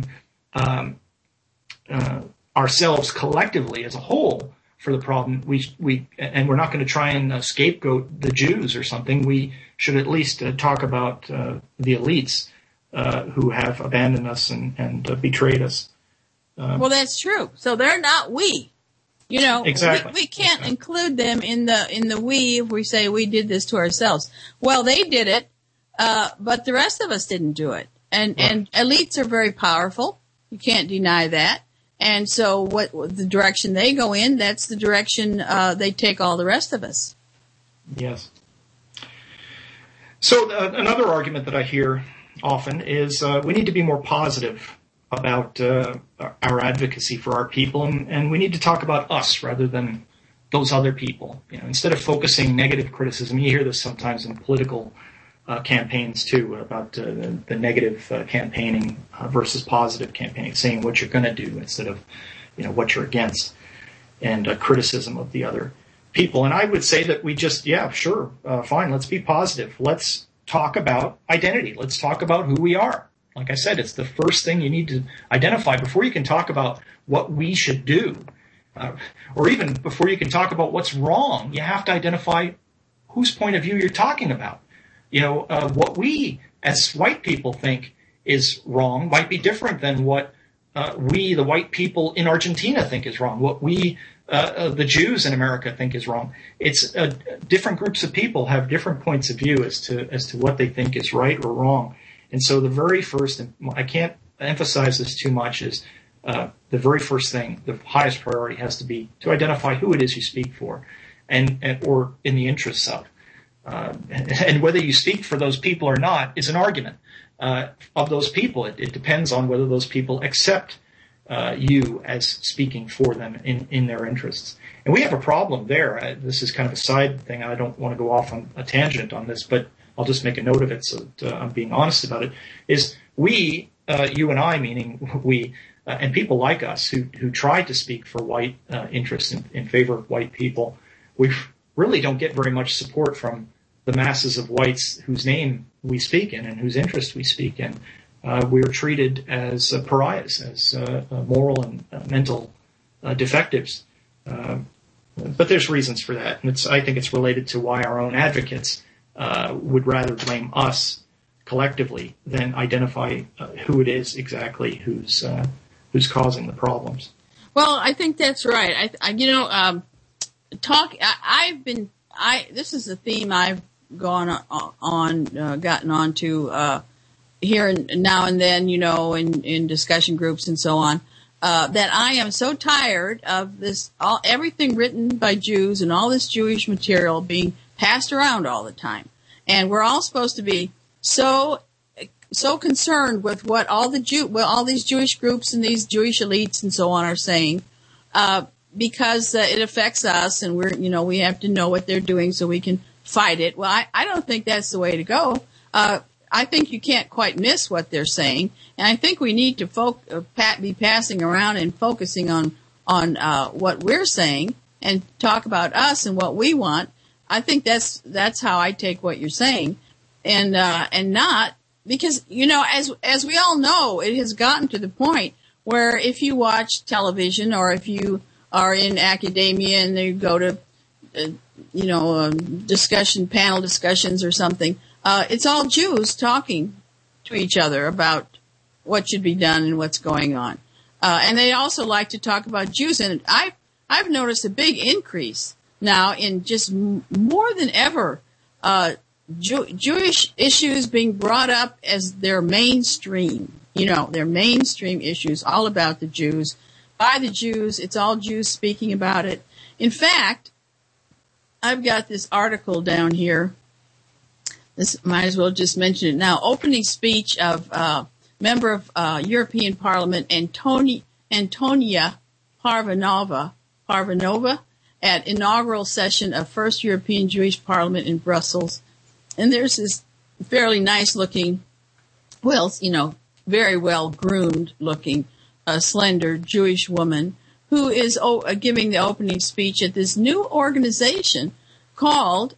ourselves collectively as a whole for the problem, and we're not going to try and scapegoat the Jews or something. We should at least talk about the elites who have abandoned us and betrayed us. Well, that's true. So they're not we. Exactly. We can't include them in the we if we say we did this to ourselves. Well, they did it, but the rest of us didn't do it. And elites are very powerful. You can't deny that. And so what the direction they go in, that's the direction they take all the rest of us. Yes. So another argument that I hear often is we need to be more positive about our advocacy for our people, and we need to talk about us rather than those other people. Instead of focusing negative criticism, you hear this sometimes in political campaigns too, about the negative campaigning versus positive campaigning, saying what you're going to do instead of what you're against, and criticism of the other people. And I would say that we just, fine, let's be positive. Let's talk about identity. Let's talk about who we are. Like I said, it's the first thing you need to identify before you can talk about what we should do, or even before you can talk about what's wrong. You have to identify whose point of view you're talking about. What we as white people think is wrong might be different than what we, the white people in Argentina, think is wrong. What we, the Jews in America, think is wrong. It's different groups of people have different points of view as to what they think is right or wrong. And so the very first, I can't emphasize this too much, is the very first thing, the highest priority has to be to identify who it is you speak for, and or in the interests of. And whether you speak for those people or not is an argument of those people. It depends on whether those people accept you as speaking for them in their interests. And we have a problem there. This is kind of a side thing. I don't want to go off on a tangent on this, but I'll just make a note of it so that I'm being honest about it, is we, you and I, meaning we, and people like us who try to speak for white interests in favor of white people, we really don't get very much support from the masses of whites whose name we speak in and whose interest we speak in. We are treated as pariahs, as moral and mental defectives. But there's reasons for that. And I think it's related to why our own advocates would rather blame us collectively than identify who it is exactly who's who's causing the problems. Well, I think that's right. This is a theme I've gotten onto here now and then, in discussion groups and so on, that I am so tired of everything written by Jews and all this Jewish material being passed around all the time. And we're all supposed to be so concerned with what all these Jewish groups and these Jewish elites and so on are saying, because it affects us, and we have to know what they're doing so we can fight it. Well, I don't think that's the way to go. I think you can't quite miss what they're saying, and I think we need to be passing around and focusing on what we're saying and talk about us and what we want. I think that's how I take what you're saying, and not because as we all know, it has gotten to the point where if you watch television or if you are in academia and you go to panel discussions or something, it's all Jews talking to each other about what should be done and what's going on, and they also like to talk about Jews. And I've noticed a big increase now in just more than ever Jewish issues being brought up as their mainstream. Their mainstream issues, all about the Jews, by the Jews. It's all Jews speaking about it. In fact, I've got this article down here. This might as well just mention it now. Opening speech of member of European Parliament Antonia Parvanova at inaugural session of First European Jewish Parliament in Brussels. And there's this fairly nice looking, very well groomed looking, slender Jewish woman who is giving the opening speech at this new organization called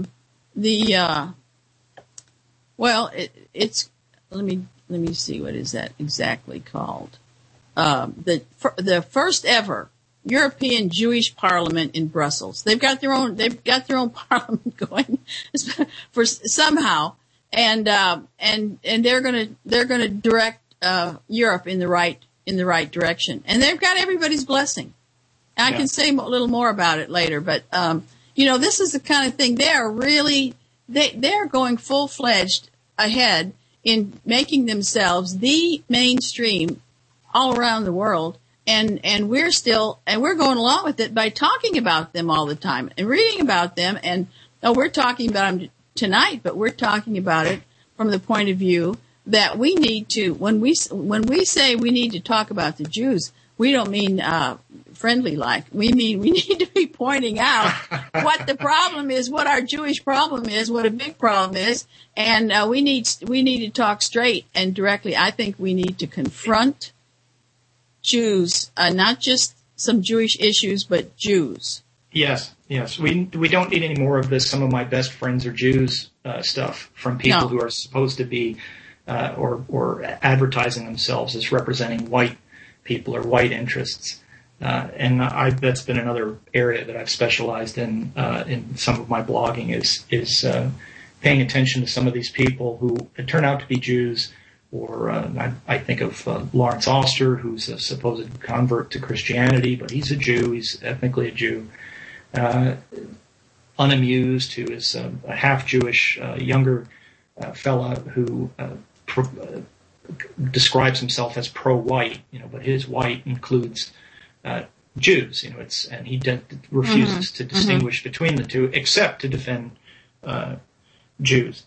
let me see, what is that exactly called? The first ever European Jewish Parliament in Brussels. They've got their own parliament going for somehow, and they're gonna direct Europe in the right direction, and they've got everybody's blessing. I can say a little more about it later, but this is the kind of thing they're going full-fledged ahead in making themselves the mainstream all around the world. And we're going along with it by talking about them all the time and reading about them. And we're talking about them tonight, but we're talking about it from the point of view that we need to, when we say we need to talk about the Jews, we don't mean friendly like. We mean we need to be pointing out what the problem is, what our Jewish problem is, what a big problem is, and we need to talk straight and directly. I think we need to confront Jews, not just some Jewish issues, but Jews. Yes. We don't need any more of this. Some of my best friends are Jews stuff from people who are supposed to be or advertising themselves as representing white people or white interests. And that's been another area that I've specialized in some of my blogging is paying attention to some of these people who turn out to be Jews. Or I think of Lawrence Oster, who's a supposed convert to Christianity, but he's a Jew. He's ethnically a Jew. Unamused, who is a half-Jewish younger fella who describes himself as pro-white, but his white includes Jews. And he refuses to distinguish between the two, except to defend Jews.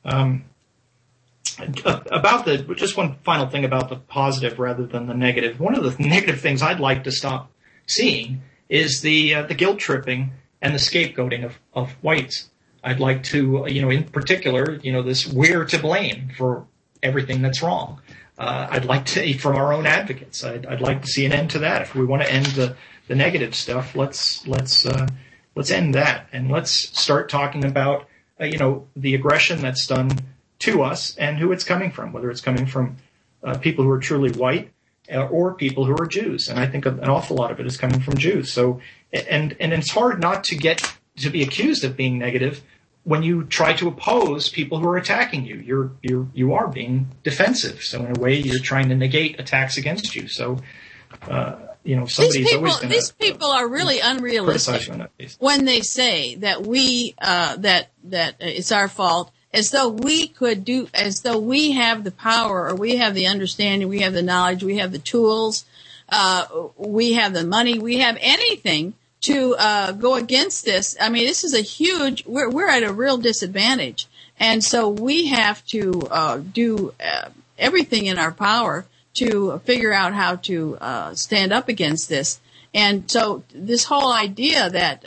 Just one final thing about the positive rather than the negative. One of the negative things I'd like to stop seeing is the guilt tripping and the scapegoating of whites. I'd like to, in particular, this we're to blame for everything that's wrong. I'd like to, from our own advocates, I'd like to see an end to that. If we want to end the negative stuff, let's end that, and let's start talking about the aggression that's done to us and who it's coming from, whether it's coming from people who are truly white or people who are Jews. And I think an awful lot of it is coming from Jews. So, and it's hard not to get to be accused of being negative when you try to oppose people who are attacking you, you are being defensive. So in a way, you're trying to negate attacks against you. So, somebody's always going to. These people are really unrealistic when they say that that it's our fault, as though we have the power, or we have the understanding, we have the knowledge, we have the tools, we have the money, we have anything to go against this. I mean, this is a huge. We're at a real disadvantage, and so we have to do everything in our power to figure out how to stand up against this. And so this whole idea that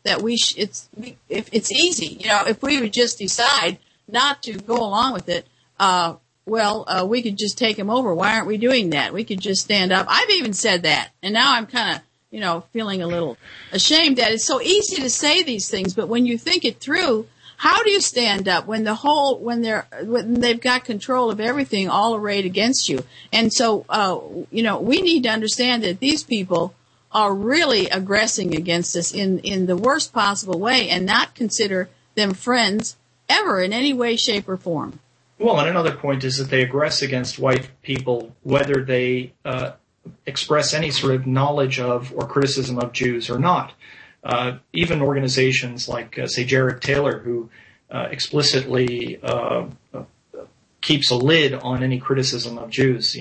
it's easy, if we would just decide not to go along with it, we could just take them over. Why aren't we doing that? We could just stand up. I've even said that, and now I'm kind of feeling a little ashamed that it's so easy to say these things, but when you think it through, how do you stand up when they've got control of everything all arrayed against you? And so, we need to understand that these people are really aggressing against us in the worst possible way, and not consider them friends ever in any way, shape, or form. Well, and another point is that they aggress against white people, whether they express any sort of knowledge of or criticism of Jews or not. Even organizations like, say, Jared Taylor, who explicitly keeps a lid on any criticism of Jews,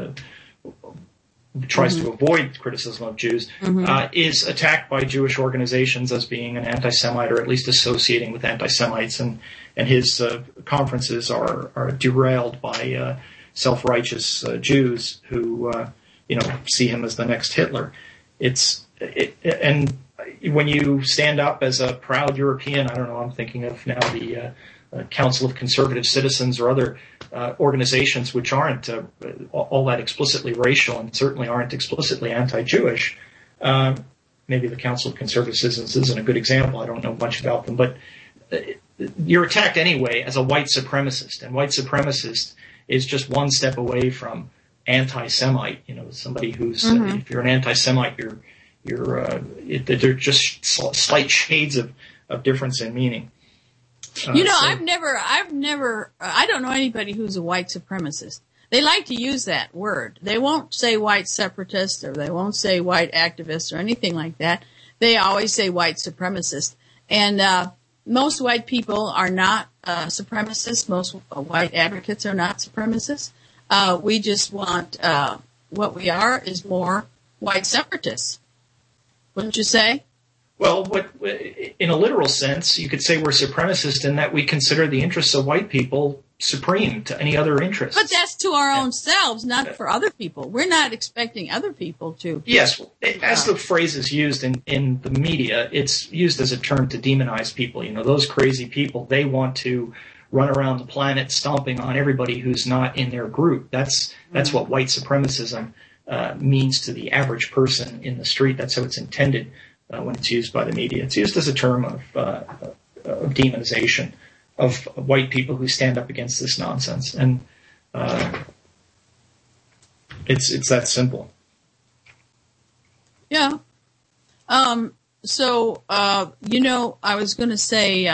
tries to avoid criticism of Jews, is attacked by Jewish organizations as being an anti-Semite, or at least associating with anti-Semites, and his conferences are derailed by self-righteous Jews who see him as the next Hitler. And when you stand up as a proud European, I don't know, I'm thinking of now the Council of Conservative Citizens or other organizations which aren't all that explicitly racial and certainly aren't explicitly anti-Jewish. Maybe the Council of Conservative Citizens isn't a good example. I don't know much about them, but you're attacked anyway as a white supremacist, and white supremacist is just one step away from anti-Semite. Somebody who's if you're an anti-Semite, they're just slight shades of difference in meaning. I don't know anybody who's a white supremacist. They like to use that word. They won't say white separatist, or they won't say white activist or anything like that. They always say white supremacist. And most white people are not supremacists. Most white advocates are not supremacists. We just want, what we are is more white separatists. Wouldn't you say? Well, in a literal sense, you could say we're supremacist in that we consider the interests of white people supreme to any other interests. But that's to our own selves, not for other people. We're not expecting other people to. Yes, as the phrase is used in the media, it's used as a term to demonize people. Those crazy people, they want to run around the planet stomping on everybody who's not in their group. That's what white supremacism means to the average person in the street. That's how it's intended when it's used by the media. It's used as a term of demonization of white people who stand up against this nonsense. And it's that simple. Yeah. I was going to say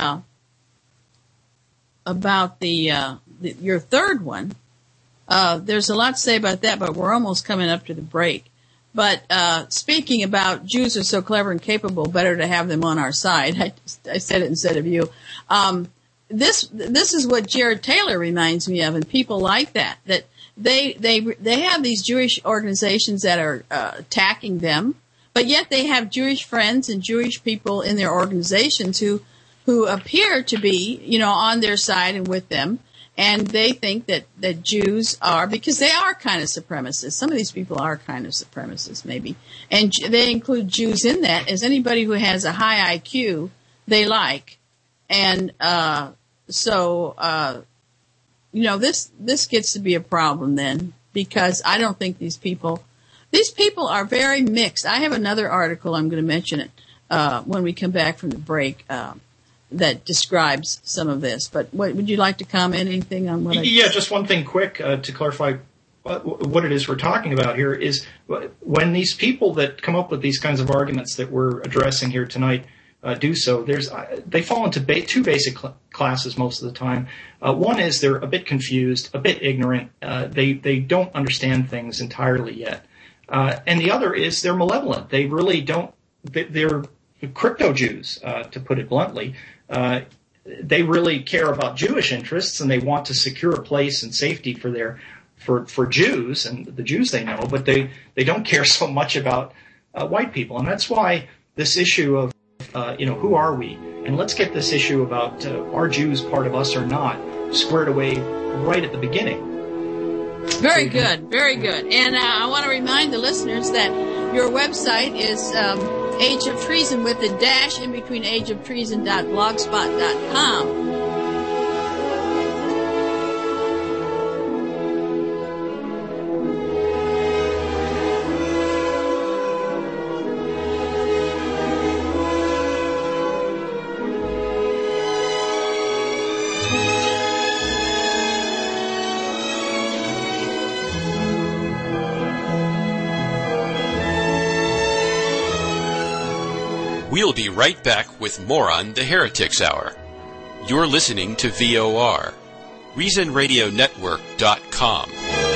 about your third one. There's a lot to say about that, but we're almost coming up to the break. But speaking about Jews are so clever and capable, better to have them on our side. I said it instead of you. This is what Jared Taylor reminds me of, and people like that they have these Jewish organizations that are attacking them, but yet they have Jewish friends and Jewish people in their organizations who appear to be, on their side and with them. And they think that Jews are, because they are kind of supremacists. Some of these people are kind of supremacists, maybe. And they include Jews in that as anybody who has a high IQ they like. And this gets to be a problem then, because I don't think these people are very mixed. I have another article, I'm going to mention it when we come back from the break, that describes some of this. But would you like to comment anything on what just one thing quick to clarify what it is we're talking about here is when these people that come up with these kinds of arguments that we're addressing here tonight do so. They fall into two basic classes most of the time. One is they're a bit confused, a bit ignorant. They don't understand things entirely yet. And the other is they're malevolent. They really don't. They're crypto Jews, to put it bluntly. They really care about Jewish interests, and they want to secure a place and safety for Jews and the Jews they know, but they don't care so much about white people. And that's why this issue of who are we? And let's get this issue about are Jews part of us or not squared away right at the beginning. Very good, very good. And I want to remind the listeners that your website is Age of Treason with a dash in between ageoftreason.blogspot.com. We'll be right back with more on the Heretics Hour. You're listening to VOR, ReasonRadioNetwork.com.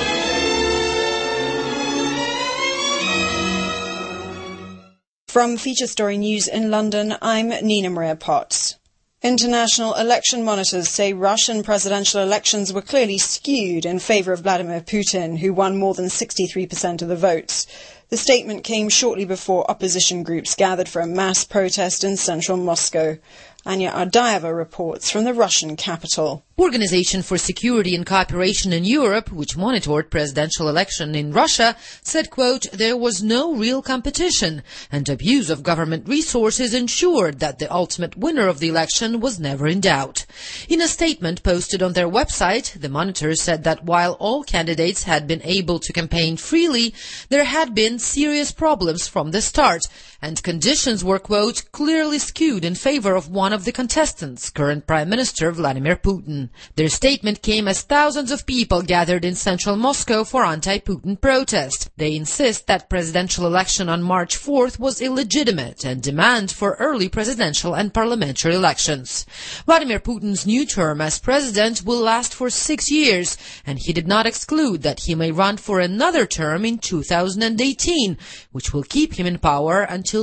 From Feature Story News in London, I'm Nina Maria Potts. International election monitors say Russian presidential elections were clearly skewed in favour of Vladimir Putin, who won more than 63% of the votes. The statement came shortly before opposition groups gathered for a mass protest in central Moscow. Anya Ardayeva reports from the Russian capital. Organization for Security and Cooperation in Europe, which monitored presidential election in Russia, said, quote, there was no real competition and abuse of government resources ensured that the ultimate winner of the election was never in doubt. In a statement posted on their website, the monitors said that while all candidates had been able to campaign freely, there had been serious problems from the start, and conditions were, quote, clearly skewed in favor of one of the contestants, current Prime Minister Vladimir Putin. Their statement came as thousands of people gathered in central Moscow for anti-Putin protest. They insist that presidential election on March 4th was illegitimate and demand for early presidential and parliamentary elections. Vladimir Putin's new term as president will last for 6 years, and he did not exclude that he may run for another term in 2018, which will keep him in power until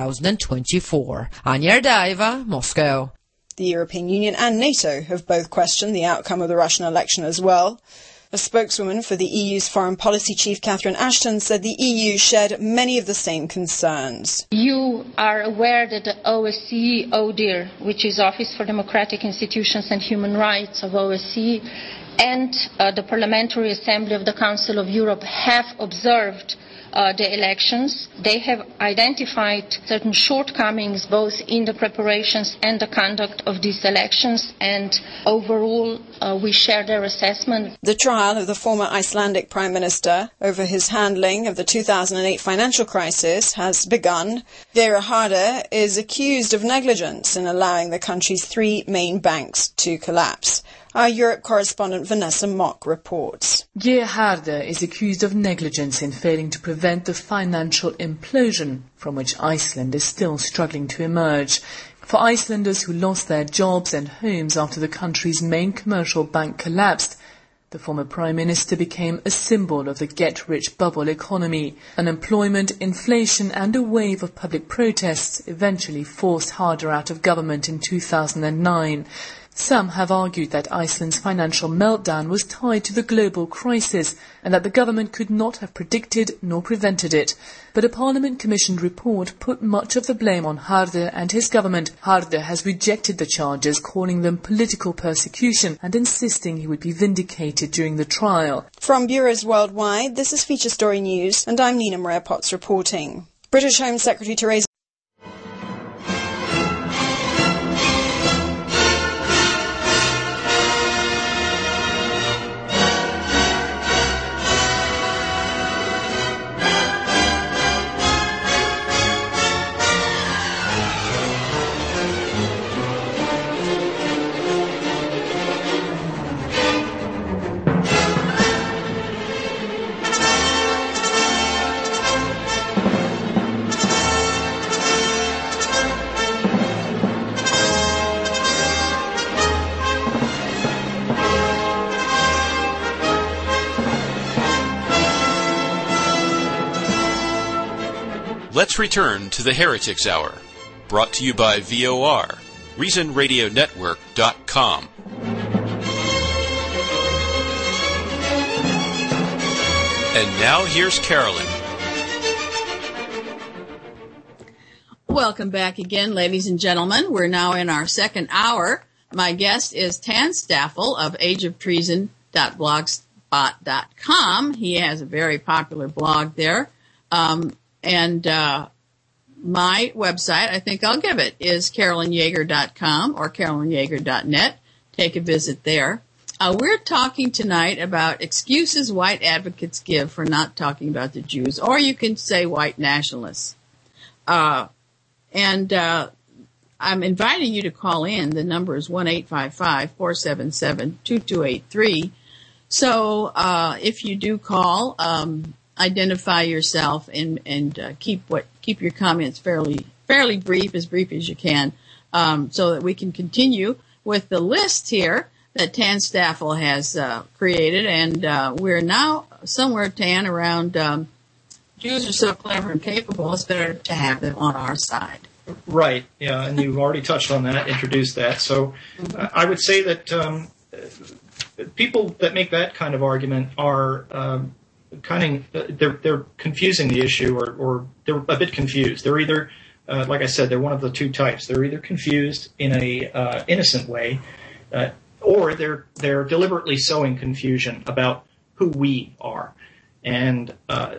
2024. Anya Ardayeva, Moscow. The European Union and NATO have both questioned the outcome of the Russian election as well. A spokeswoman for the EU's foreign policy chief, Catherine Ashton, said the EU shared many of the same concerns. You are aware that the OSCE ODIHR, which is Office for Democratic Institutions and Human Rights of OSCE, and the Parliamentary Assembly of the Council of Europe have observed the elections. They have identified certain shortcomings both in the preparations and the conduct of these elections, and overall we share their assessment. The trial of the former Icelandic Prime Minister over his handling of the 2008 financial crisis has begun. Geir Haarde is accused of negligence in allowing the country's 3 main banks to collapse. Our Europe correspondent Vanessa Mock reports. Geir Haarde is accused of negligence in failing to prevent the financial implosion from which Iceland is still struggling to emerge. For Icelanders who lost their jobs and homes after the country's main commercial bank collapsed, the former Prime Minister became a symbol of the get-rich bubble economy. Unemployment, inflation and a wave of public protests eventually forced Haarde out of government in 2009. Some have argued that Iceland's financial meltdown was tied to the global crisis and that the government could not have predicted nor prevented it. But a Parliament-commissioned report put much of the blame on Haarde and his government. Haarde has rejected the charges, calling them political persecution and insisting he would be vindicated during the trial. From bureaus worldwide, this is Feature Story News, and I'm Nina Maria Potts reporting. British Home Secretary Theresa Let's return to the Heretics Hour, brought to you by VOR, ReasonRadioNetwork.com. And now here's Carolyn. Welcome back again, ladies and gentlemen. We're now in our second hour. My guest is Tan Staffel of ageoftreason.blogspot.com. He has a very popular blog there. And my website, I think I'll give it, is carolynyeager.com or carolynyeager.net. Take a visit there. We're talking tonight about excuses white advocates give for not talking about the Jews, or you can say white nationalists. And I'm inviting you to call in. The number is 1-855-477-2283. So if you do call, identify yourself and keep your comments fairly brief as you can, so that we can continue with the list here that Tan Staffel has created. And we're now somewhere, Tan, around Jews are so clever and capable, it's better to have them on our side. Right, yeah, and you've already touched on that, introduced that. So I would say that people that make that kind of argument are they're confusing the issue, or they're a bit confused. They're either, like I said, they're one of the two types. They're either confused in a innocent way, or they're deliberately sowing confusion about who we are. And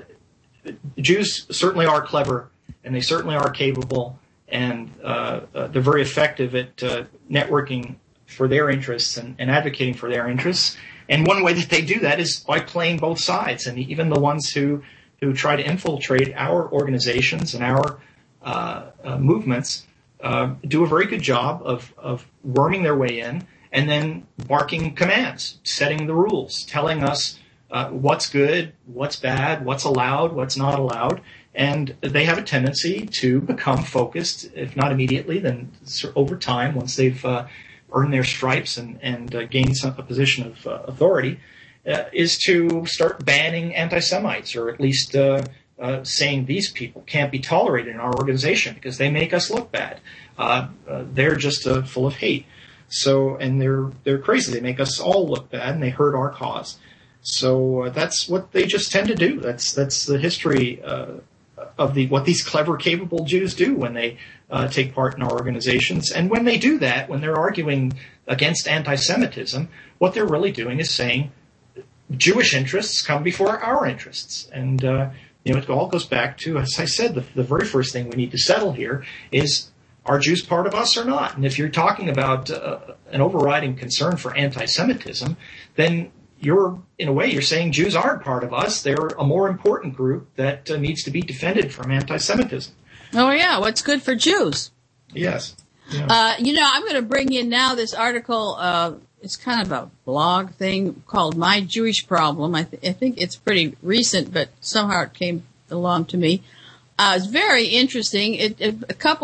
Jews certainly are clever, and they certainly are capable, and they're very effective at networking for their interests and advocating for their interests. And one way that they do that is by playing both sides. And even the ones who try to infiltrate our organizations and our movements do a very good job of worming their way in and then barking commands, setting the rules, telling us what's good, what's bad, what's allowed, what's not allowed. And they have a tendency to become focused, if not immediately, then over time, once they've earned their stripes and gained a position of authority, is to start banning anti-Semites, or at least saying these people can't be tolerated in our organization because they make us look bad. They're just full of hate. So, and they're crazy. They make us all look bad, and they hurt our cause. So that's what they just tend to do. That's the history of what these clever, capable Jews do when they take part in our organizations. And when they do that, when they're arguing against anti-Semitism, what they're really doing is saying Jewish interests come before our interests. And it all goes back to, as I said, the very first thing we need to settle here is, are Jews part of us or not? And if you're talking about an overriding concern for anti-Semitism, then you're saying Jews aren't part of us. They're a more important group that needs to be defended from anti-Semitism. Oh, yeah. What's good for Jews? Yes. Yeah. I'm going to bring in now this article. It's kind of a blog thing called My Jewish Problem. I think it's pretty recent, but somehow it came along to me. It's very interesting. It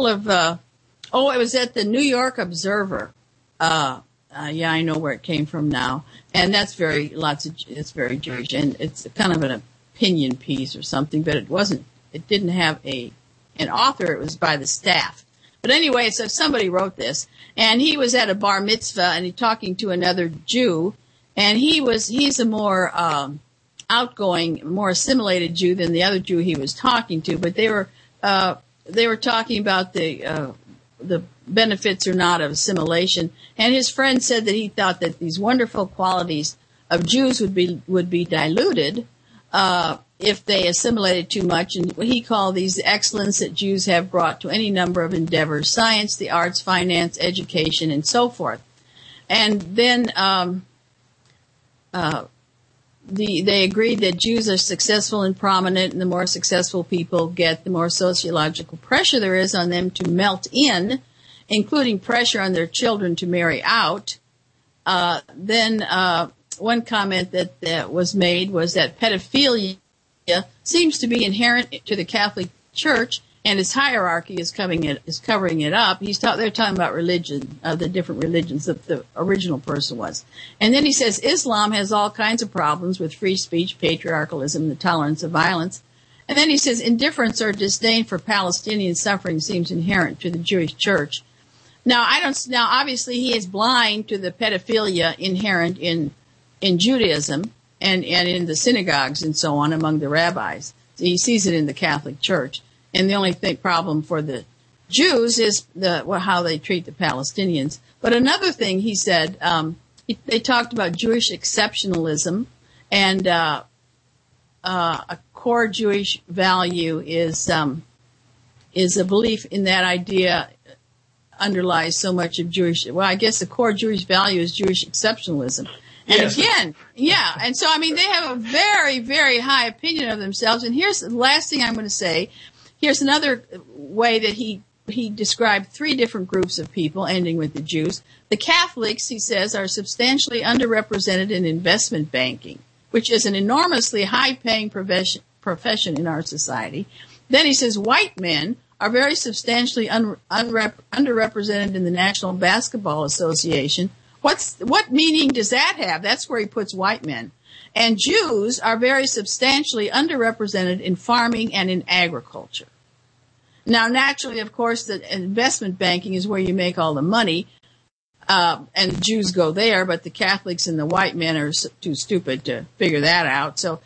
was at the New York Observer. Yeah, I know where it came from now. And it's very Jewish, and it's kind of an opinion piece or something, but it didn't have an author. It was by the staff. But anyway, so somebody wrote this, and he was at a bar mitzvah, and he's talking to another Jew, and he's a more outgoing, more assimilated Jew than the other Jew he was talking to, but they were talking about the benefits or not of assimilation. And his friend said that he thought that these wonderful qualities of Jews would be diluted if they assimilated too much. And what he called these excellence that Jews have brought to any number of endeavors: science, the arts, finance, education, and so forth. And then they agreed that Jews are successful and prominent, and the more successful people get, the more sociological pressure there is on them to melt in, including pressure on their children to marry out. Then one comment that was made was that pedophilia seems to be inherent to the Catholic Church, and its hierarchy is covering it up. They're talking about religion, the different religions that the original person was. And then he says Islam has all kinds of problems with free speech, patriarchalism, the tolerance of violence. And then he says, indifference or disdain for Palestinian suffering seems inherent to the Jewish church. Now, obviously he is blind to the pedophilia inherent in Judaism and in the synagogues and so on among the rabbis. So he sees it in the Catholic Church. And the only problem for the Jews is how they treat the Palestinians. But another thing he said, they talked about Jewish exceptionalism, and a core Jewish value is a belief in that idea underlies so much of Jewish. Well, I guess the core Jewish value is Jewish exceptionalism. And yes. Again, yeah. And so, I mean, they have a very, very high opinion of themselves. And here's the last thing I'm going to say. Here's another way that he described three different groups of people, ending with the Jews. The Catholics, he says, are substantially underrepresented in investment banking, which is an enormously high-paying profession in our society. Then he says white men are very substantially underrepresented in the National Basketball Association. What meaning does that have? That's where he puts white men. And Jews are very substantially underrepresented in farming and in agriculture. Now, naturally, of course, the investment banking is where you make all the money, and Jews go there, but the Catholics and the white men are too stupid to figure that out. So,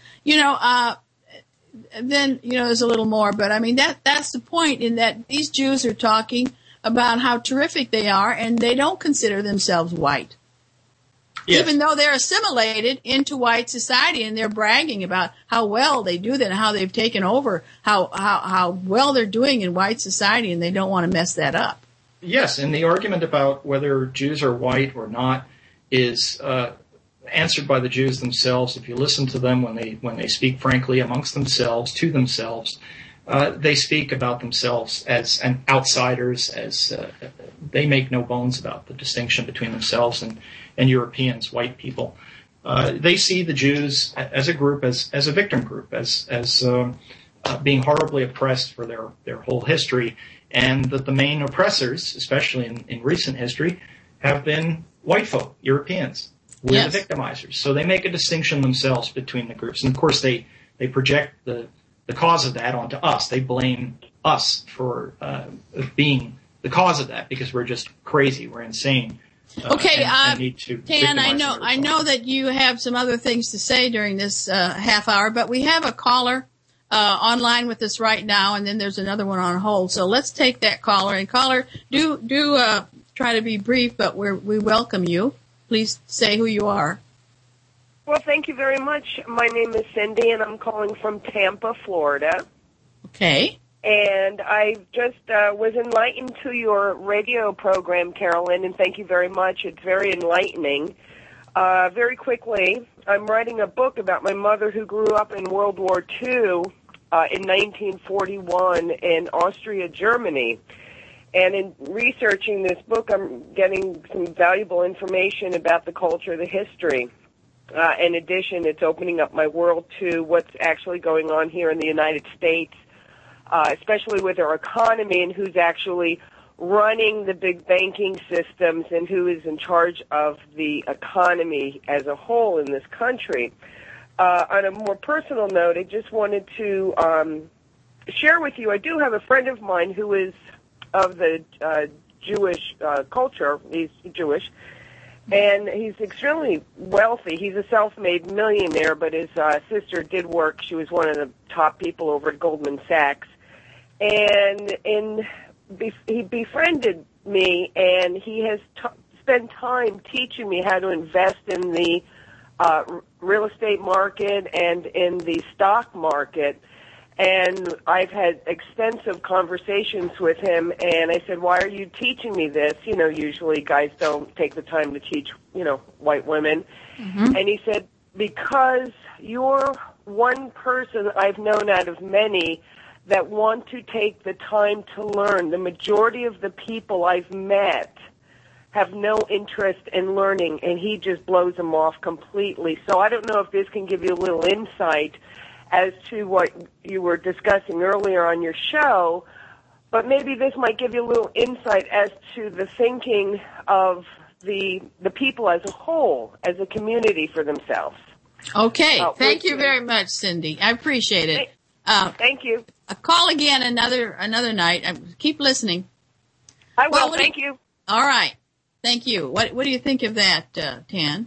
then, there's a little more, but I mean, that's the point, in that these Jews are talking about how terrific they are, and they don't consider themselves white. Yes. Even though they're assimilated into white society, and they're bragging about how well they do that and how they've taken over, how well they're doing in white society, and they don't want to mess that up. Yes, and the argument about whether Jews are white or not is answered by the Jews themselves. If you listen to them when they speak frankly amongst themselves, to themselves, they speak about themselves as outsiders, as they make no bones about the distinction between themselves and Europeans, white people. They see the Jews as a group, as a victim group, as being horribly oppressed for their whole history, and that the main oppressors, especially in recent history, have been white folk, Europeans. We're yes. the victimizers. So they make a distinction themselves between the groups. And of course they project the cause of that onto us. They blame us for being the cause of that, because we're just crazy, we're insane. Okay, Tan, I know that you have some other things to say during this half hour, but we have a caller online with us right now, and then there's another one on hold. So let's take that caller. And caller, do try to be brief, but we welcome you. Please say who you are. Well, thank you very much. My name is Cindy, and I'm calling from Tampa, Florida. Okay. And I just was enlightened to your radio program, Carolyn, and thank you very much. It's very enlightening. Very quickly, I'm writing a book about my mother who grew up in World War II in 1941 in Austria, Germany. And in researching this book, I'm getting some valuable information about the culture, the history. In addition, it's opening up my world to what's actually going on here in the United States, especially with our economy and who's actually running the big banking systems and who is in charge of the economy as a whole in this country. On a more personal note, I just wanted to share with you, I do have a friend of mine who is of the Jewish culture. He's Jewish, and he's extremely wealthy. He's a self-made millionaire, but his sister did work. She was one of the top people over at Goldman Sachs. And he befriended me, and he has spent time teaching me how to invest in the real estate market and in the stock market. And I've had extensive conversations with him, and I said, why are you teaching me this? You know, usually guys don't take the time to teach, white women. Mm-hmm. And he said, because you're one person I've known out of many that want to take the time to learn. The majority of the people I've met have no interest in learning, and he just blows them off completely. So I don't know if this can give you a little insight as to what you were discussing earlier on your show, but maybe this might give you a little insight as to the thinking of the people as a whole, as a community for themselves. Okay. Thank you very much, Cindy. I appreciate it. Thank you. Call again another night. Keep listening. I will. Thank you. All right. Thank you. What do you think of that, Tan?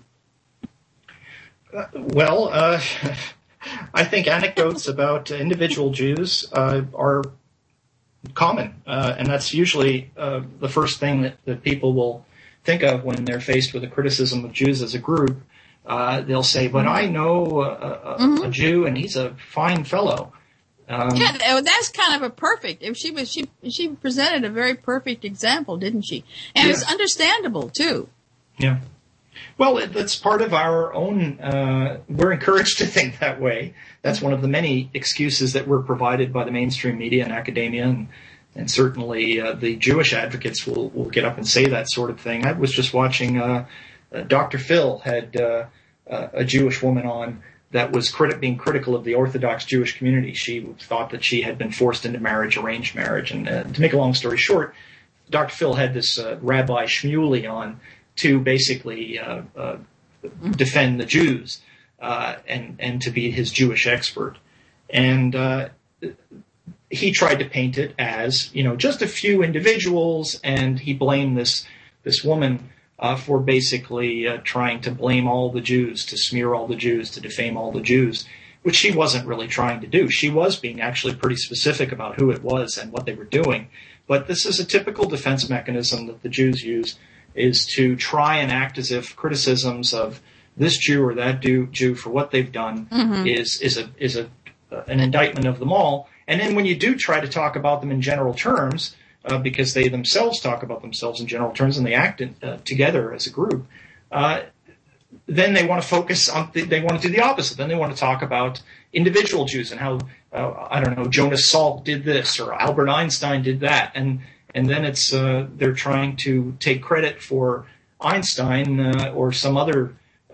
I think anecdotes about individual Jews are common, and that's usually the first thing that people will think of when they're faced with a criticism of Jews as a group. They'll say, but I know a Jew, and he's a fine fellow. That's kind of a perfect. She presented a very perfect example, didn't she? And it's understandable too. Yeah. Well, that's part of our own. We're encouraged to think that way. That's one of the many excuses that were provided by the mainstream media and academia, and certainly the Jewish advocates will get up and say that sort of thing. I was just watching. Dr. Phil had a Jewish woman on that was being critical of the Orthodox Jewish community. She thought that she had been forced into arranged marriage. And to make a long story short, Dr. Phil had this Rabbi Shmuley on to basically defend the Jews and to be his Jewish expert. And he tried to paint it as, just a few individuals, and he blamed this woman for basically trying to blame all the Jews, to smear all the Jews, to defame all the Jews, which she wasn't really trying to do. She was being actually pretty specific about who it was and what they were doing. But this is a typical defense mechanism that the Jews use, is to try and act as if criticisms of this Jew or that Jew for what they've done is an indictment of them all. And then when you do try to talk about them in general terms, because they themselves talk about themselves in general terms and they act together as a group, then they want to focus on, they want to do the opposite. Then they want to talk about individual Jews and how, Jonas Salk did this or Albert Einstein did that. And then it's they're trying to take credit for Einstein or some other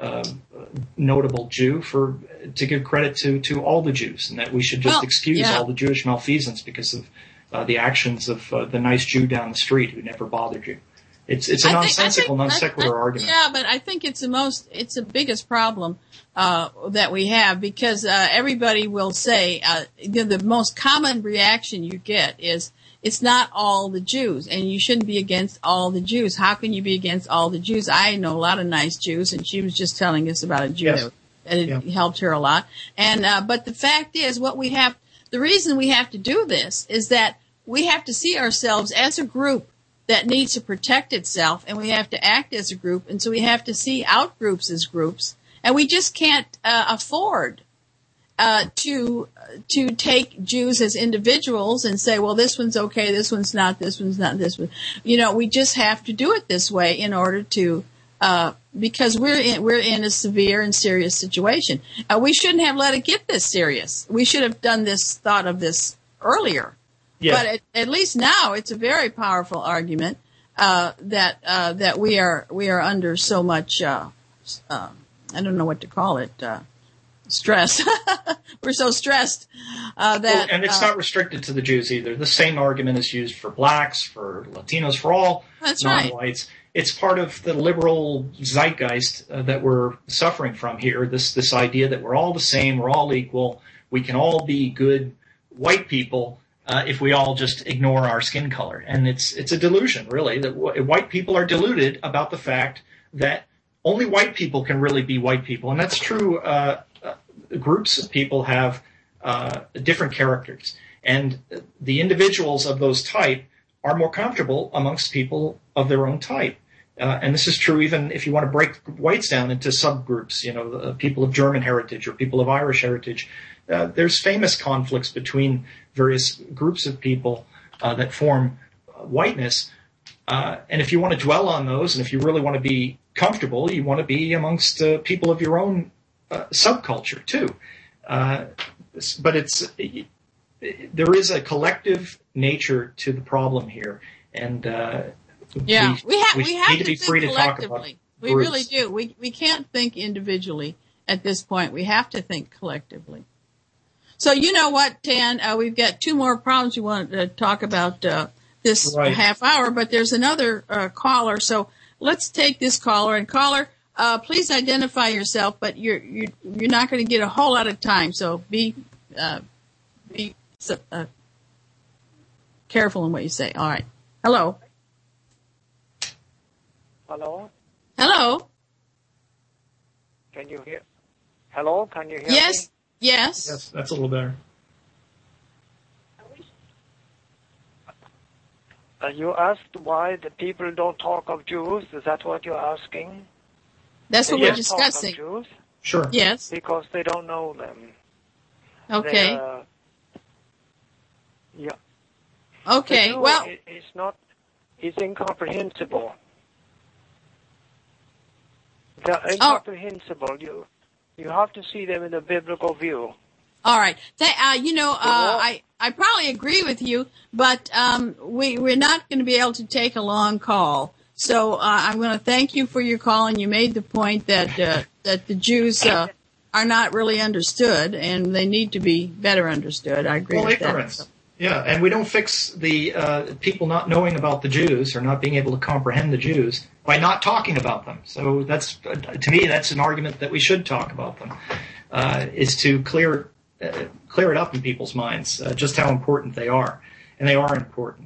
notable Jew to give credit to all the Jews, and that we should just excuse all the Jewish malfeasance because of the actions of the nice Jew down the street who never bothered you. It's a nonsensical, non sequitur argument. Yeah, but I think it's the biggest problem that we have, because everybody will say the most common reaction you get is, it's not all the Jews, and you shouldn't be against all the Jews. How can you be against all the Jews? I know a lot of nice Jews, and she was just telling us about a Jew that it helped her a lot. And but the fact is, the reason we have to do this is that we have to see ourselves as a group that needs to protect itself, and we have to act as a group, and so we have to see out groups as groups, and we just can't afford to take Jews as individuals and say, well, this one's okay, this one's not, this one's not, this one. We just have to do it this way in order to, because we're in a severe and serious situation. We shouldn't have let it get this serious. We should have thought of this earlier. Yeah. But at least now it's a very powerful argument that we are under so much I don't know what to call it. Stress. We're so stressed that. And it's not restricted to the Jews either. The same argument is used for blacks, for Latinos, for all non-whites. Right. It's part of the liberal zeitgeist that we're suffering from here. This idea that we're all the same, we're all equal, we can all be good white people if we all just ignore our skin color. And it's a delusion, really, that white people are deluded about the fact that only white people can really be white people, and that's true. Groups of people have different characters, and the individuals of those type are more comfortable amongst people of their own type. And this is true even if you want to break whites down into subgroups, people of German heritage or people of Irish heritage. There's famous conflicts between various groups of people that form whiteness. And if you want to dwell on those, and if you really want to be comfortable, you want to be amongst people of your own subculture too. But there is a collective nature to the problem here, and we have need to be free to talk about it. We really do. We can't think individually at this point. We have to think collectively. So you know what, Tan? We've got two more problems we want to talk about this half hour, but there's another caller. So let's take this caller. And caller, please identify yourself, but you're not going to get a whole lot of time. So be careful in what you say. All right. Hello. Hello. Hello. Can you hear? Hello. Can you hear Yes. me? Yes. Yes, that's a little better. You asked why the people don't talk of Jews. Is that what you're asking? That's what They we're don't talk of discussing. Jews Sure. Yes. because they don't know them. Okay. Yeah. Okay. The Jew Well, it's incomprehensible. They're incomprehensible. You have to see them in a biblical view. all right. I probably agree with you, but we're not going to be able to take a long call. So I'm going to thank you for your call, and you made the point that the Jews are not really understood, and they need to be better understood. I agree with ignorance. that. Yeah, and we don't fix the people not knowing about the Jews or not being able to comprehend the Jews by not talking about them. So that's, to me, that's an argument that we should talk about them, is to clear it up in people's minds, just how important they are. And they are important.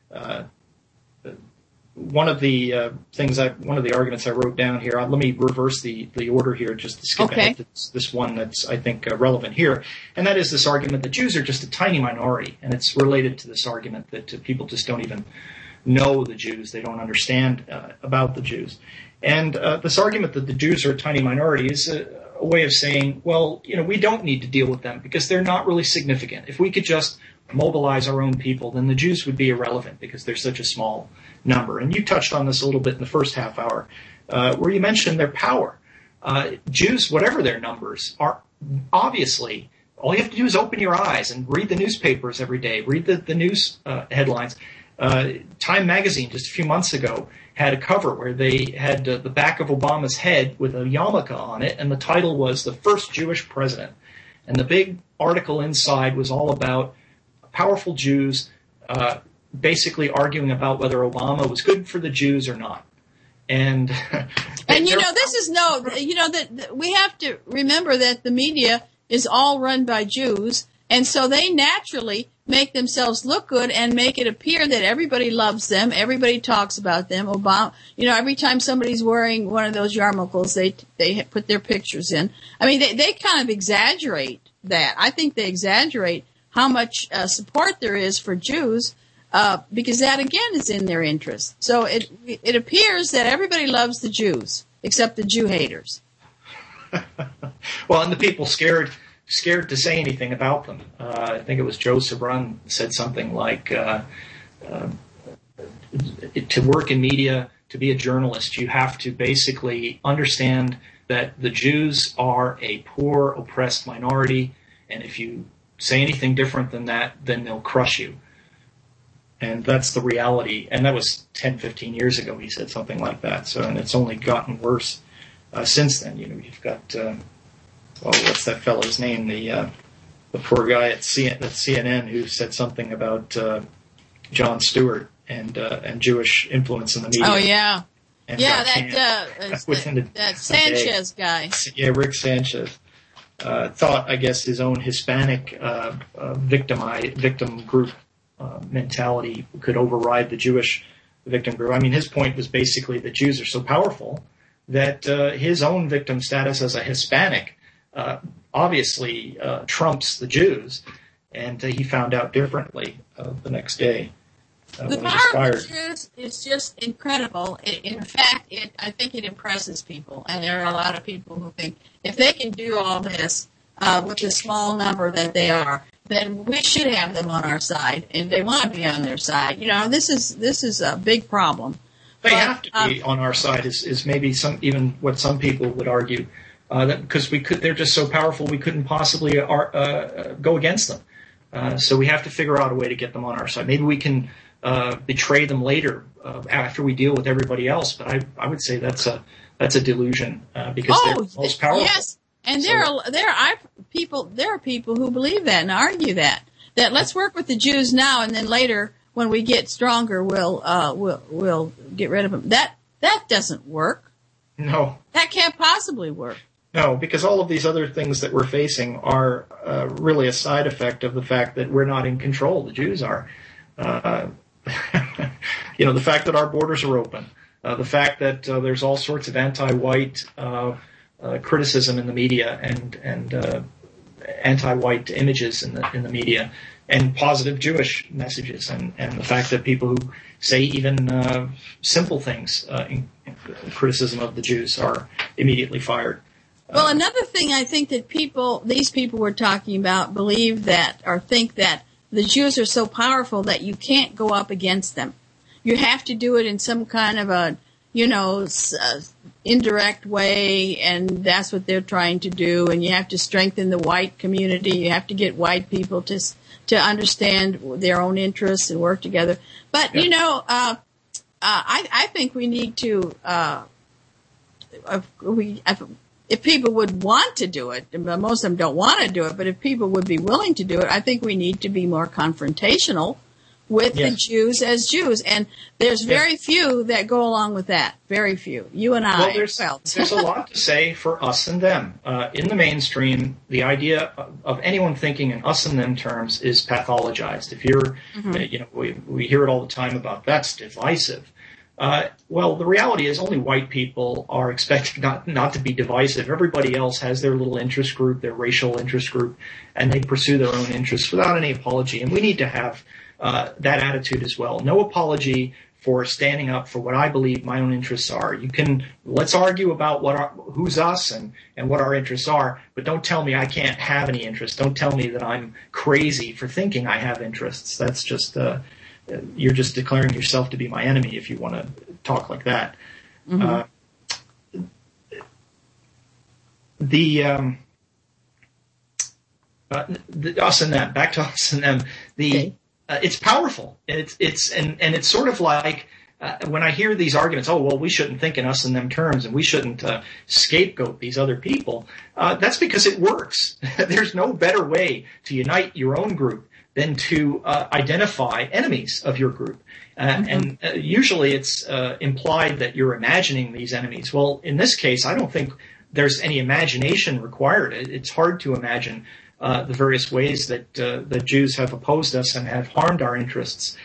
One of the arguments I wrote down here, let me reverse the order here just to skip ahead to this one that's, I think, relevant here. And that is this argument that Jews are just a tiny minority. And it's related to this argument that people just don't even know the Jews. They don't understand about the Jews. And this argument that the Jews are a tiny minority is a way of saying, well, we don't need to deal with them because they're not really significant. If we could just mobilize our own people, then the Jews would be irrelevant because they're such a small number. And you touched on this a little bit in the first half hour, where you mentioned their power. Jews, whatever their numbers, are obviously, all you have to do is open your eyes and read the newspapers every day, read the news headlines. Time magazine just a few months ago had a cover where they had the back of Obama's head with a yarmulke on it, and the title was "The First Jewish President." And the big article inside was all about powerful Jews basically arguing about whether Obama was good for the Jews or not. And this is that we have to remember that the media is all run by Jews, and so they naturally make themselves look good and make it appear that everybody loves them, everybody talks about them. Obama, every time somebody's wearing one of those yarmulkes, they put their pictures in. I mean, they kind of exaggerate that. I think they exaggerate how much support there is for Jews, because that again is in their interest. So it appears that everybody loves the Jews except the Jew haters. Well, and the people scared to say anything about them. I think it was Joe Sabran said something like, to work in media, to be a journalist, you have to basically understand that the Jews are a poor, oppressed minority, and if you say anything different than that, then they'll crush you. And that's the reality. And that was 10, 15 years ago he said something like that. So, and it's only gotten worse since then. You've got, what's that fellow's name? The poor guy at CNN who said something about Jon Stewart and Jewish influence in the media. Oh, yeah. And that Sanchez guy. Yeah, Rick Sanchez. Thought, I guess, his own Hispanic victim group mentality could override the Jewish victim group. I mean, his point was basically that Jews are so powerful that his own victim status as a Hispanic obviously trumps the Jews, and he found out differently the next day. The power of the Jews is just incredible. In fact, I think it impresses people, and there are a lot of people who think if they can do all this with the small number that they are, then we should have them on our side, and they want to be on their side. This is a big problem. They have to be on our side is maybe even what some people would argue, that because they're just so powerful we couldn't possibly go against them. So we have to figure out a way to get them on our side. Maybe we can betray them later after we deal with everybody else. But I would say that's a delusion because they're the most powerful. Yes, and there are people who believe that and argue that let's work with the Jews now, and then later when we get stronger, we'll get rid of them. That doesn't work. No, that can't possibly work. No, because all of these other things that we're facing are really a side effect of the fact that we're not in control. The Jews are. The fact that our borders are open, the fact that there's all sorts of anti-white criticism in the media and anti-white images in the media, and positive Jewish messages, and the fact that people who say even simple things in criticism of the Jews are immediately fired. Well, another thing I think that these people we're talking about believe that or think that the Jews are so powerful that you can't go up against them. You have to do it in some kind of a, indirect way, and that's what they're trying to do. And you have to strengthen the white community. You have to get white people to understand their own interests and work together. But, I think we need to, if people would want to do it, most of them don't want to do it, but if people would be willing to do it, I think we need to be more confrontational with the Jews as Jews. And there's very few that go along with that. Very few. You and I. Well, there's a lot to say for us and them. In the mainstream, the idea of anyone thinking in us and them terms is pathologized. If you're, we hear it all the time about that's divisive. Well, the reality is only white people are expected not to be divisive. Everybody else has their little interest group, their racial interest group, and they pursue their own interests without any apology. And we need to have that attitude as well. No apology for standing up for what I believe my own interests are. Let's argue about who's us and what our interests are, but don't tell me I can't have any interests. Don't tell me that I'm crazy for thinking I have interests. That's just you're just declaring yourself to be my enemy if you want to talk like that. Mm-hmm. The us and them. Back to us and them. It's powerful. It's sort of like when I hear these arguments. Oh well, we shouldn't think in us and them terms, and we shouldn't scapegoat these other people. That's because it works. There's no better way to unite your own group than to identify enemies of your group. And usually it's implied that you're imagining these enemies. Well, in this case, I don't think there's any imagination required. It's hard to imagine the various ways that the Jews have opposed us and have harmed our interests.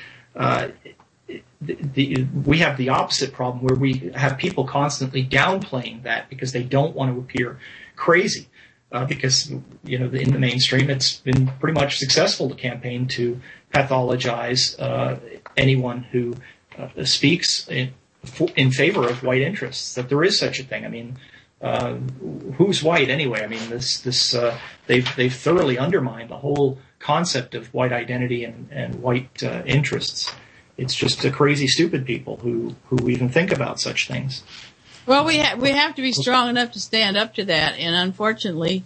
We have the opposite problem where we have people constantly downplaying that because they don't want to appear crazy. Because, in the mainstream, it's been pretty much successful to campaign to pathologize anyone who speaks in favor of white interests, that there is such a thing. I mean, who's white anyway? I mean, they've thoroughly undermined the whole concept of white identity and white interests. It's just crazy, stupid people who even think about such things. Well, we have to be strong enough to stand up to that, and unfortunately,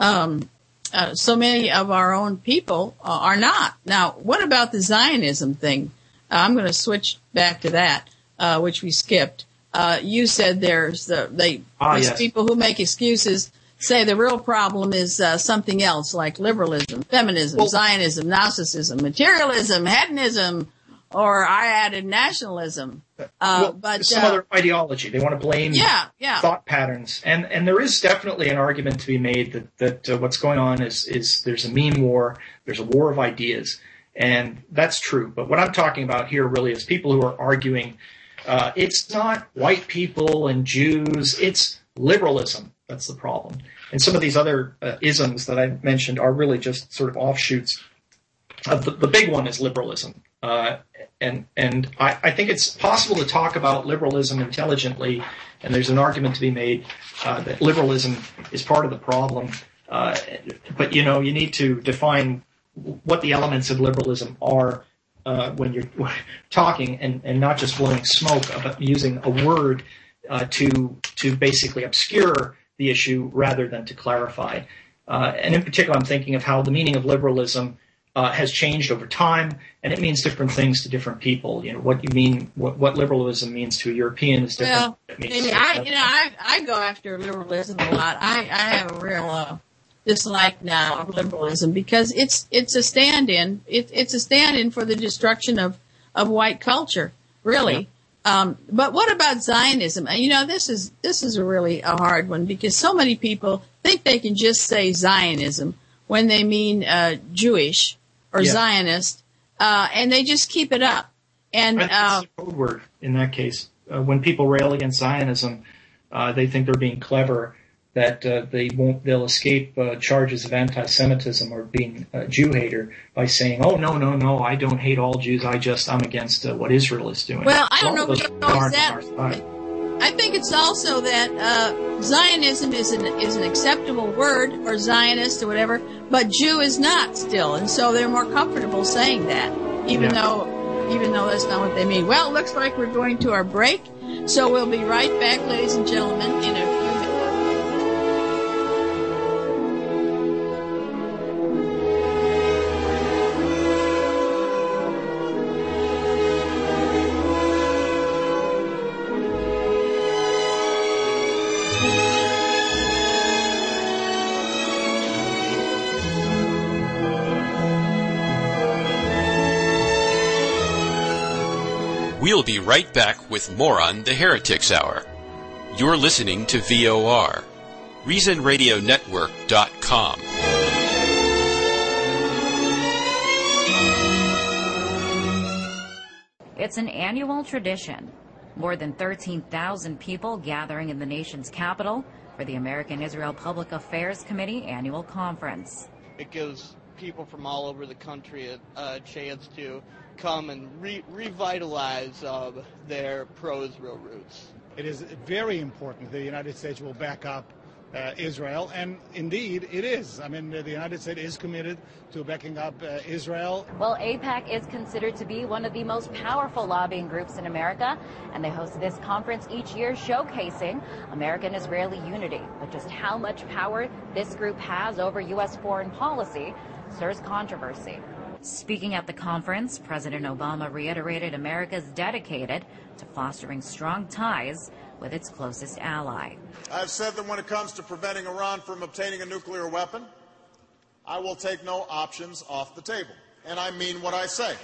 so many of our own people are not. Now, what about the Zionism thing? I'm going to switch back to that, which we skipped. You said there's people who make excuses say the real problem is something else, like liberalism, feminism, Zionism, Gnosticism, materialism, hedonism, or I added nationalism. But some other ideology. They want to blame thought patterns. And there is definitely an argument to be made that what's going on is there's a meme war, there's a war of ideas. And that's true. But what I'm talking about here really is people who are arguing it's not white people and Jews, it's liberalism. That's the problem. And some of these other isms that I mentioned are really just sort of offshoots. The big one is liberalism. And I think it's possible to talk about liberalism intelligently, and there's an argument to be made that liberalism is part of the problem. But, you need to define what the elements of liberalism are when you're talking and not just blowing smoke, but using a word to basically obscure the issue rather than to clarify. And in particular, I'm thinking of how the meaning of liberalism has changed over time, and it means different things to different people. What liberalism means to a European is different. Well, I go after liberalism a lot. I have a real dislike now of liberalism because it's a stand-in. It's a stand-in for the destruction of white culture, really. But what about Zionism? You know, this is really a hard one because so many people think they can just say Zionism when they mean Jewish or Zionist, and they just keep it up. And it's a code word in that case. When people rail against Zionism, they think they're being clever, that they'll escape charges of anti-Semitism or being a Jew hater by saying, "Oh no, I don't hate all Jews. I'm against what Israel is doing." Well, I don't know if that. I think it's also that Zionism is an acceptable word, or Zionist or whatever, but Jew is not still, and so they're more comfortable saying that, even though that's not what they mean. Well, it looks like we're going to our break, so we'll be right back, ladies and gentlemen, in a few minutes. We'll be right back with more on the Heretics Hour. You're listening to VOR, ReasonRadioNetwork.com. It's an annual tradition. More than 13,000 people gathering in the nation's capital for the American-Israel Public Affairs Committee annual conference. It gives people from all over the country a chance to come and revitalize their pro-Israel roots. It is very important that the United States will back up Israel, and indeed it is. I mean, the United States is committed to backing up Israel. Well, AIPAC is considered to be one of the most powerful lobbying groups in America, and they host this conference each year showcasing American-Israeli unity. But just how much power this group has over U.S. foreign policy stirs controversy. Speaking at the conference, President Obama reiterated America's dedicated to fostering strong ties with its closest ally. I've said that when it comes to preventing Iran from obtaining a nuclear weapon, I will take no options off the table. And I mean what I say.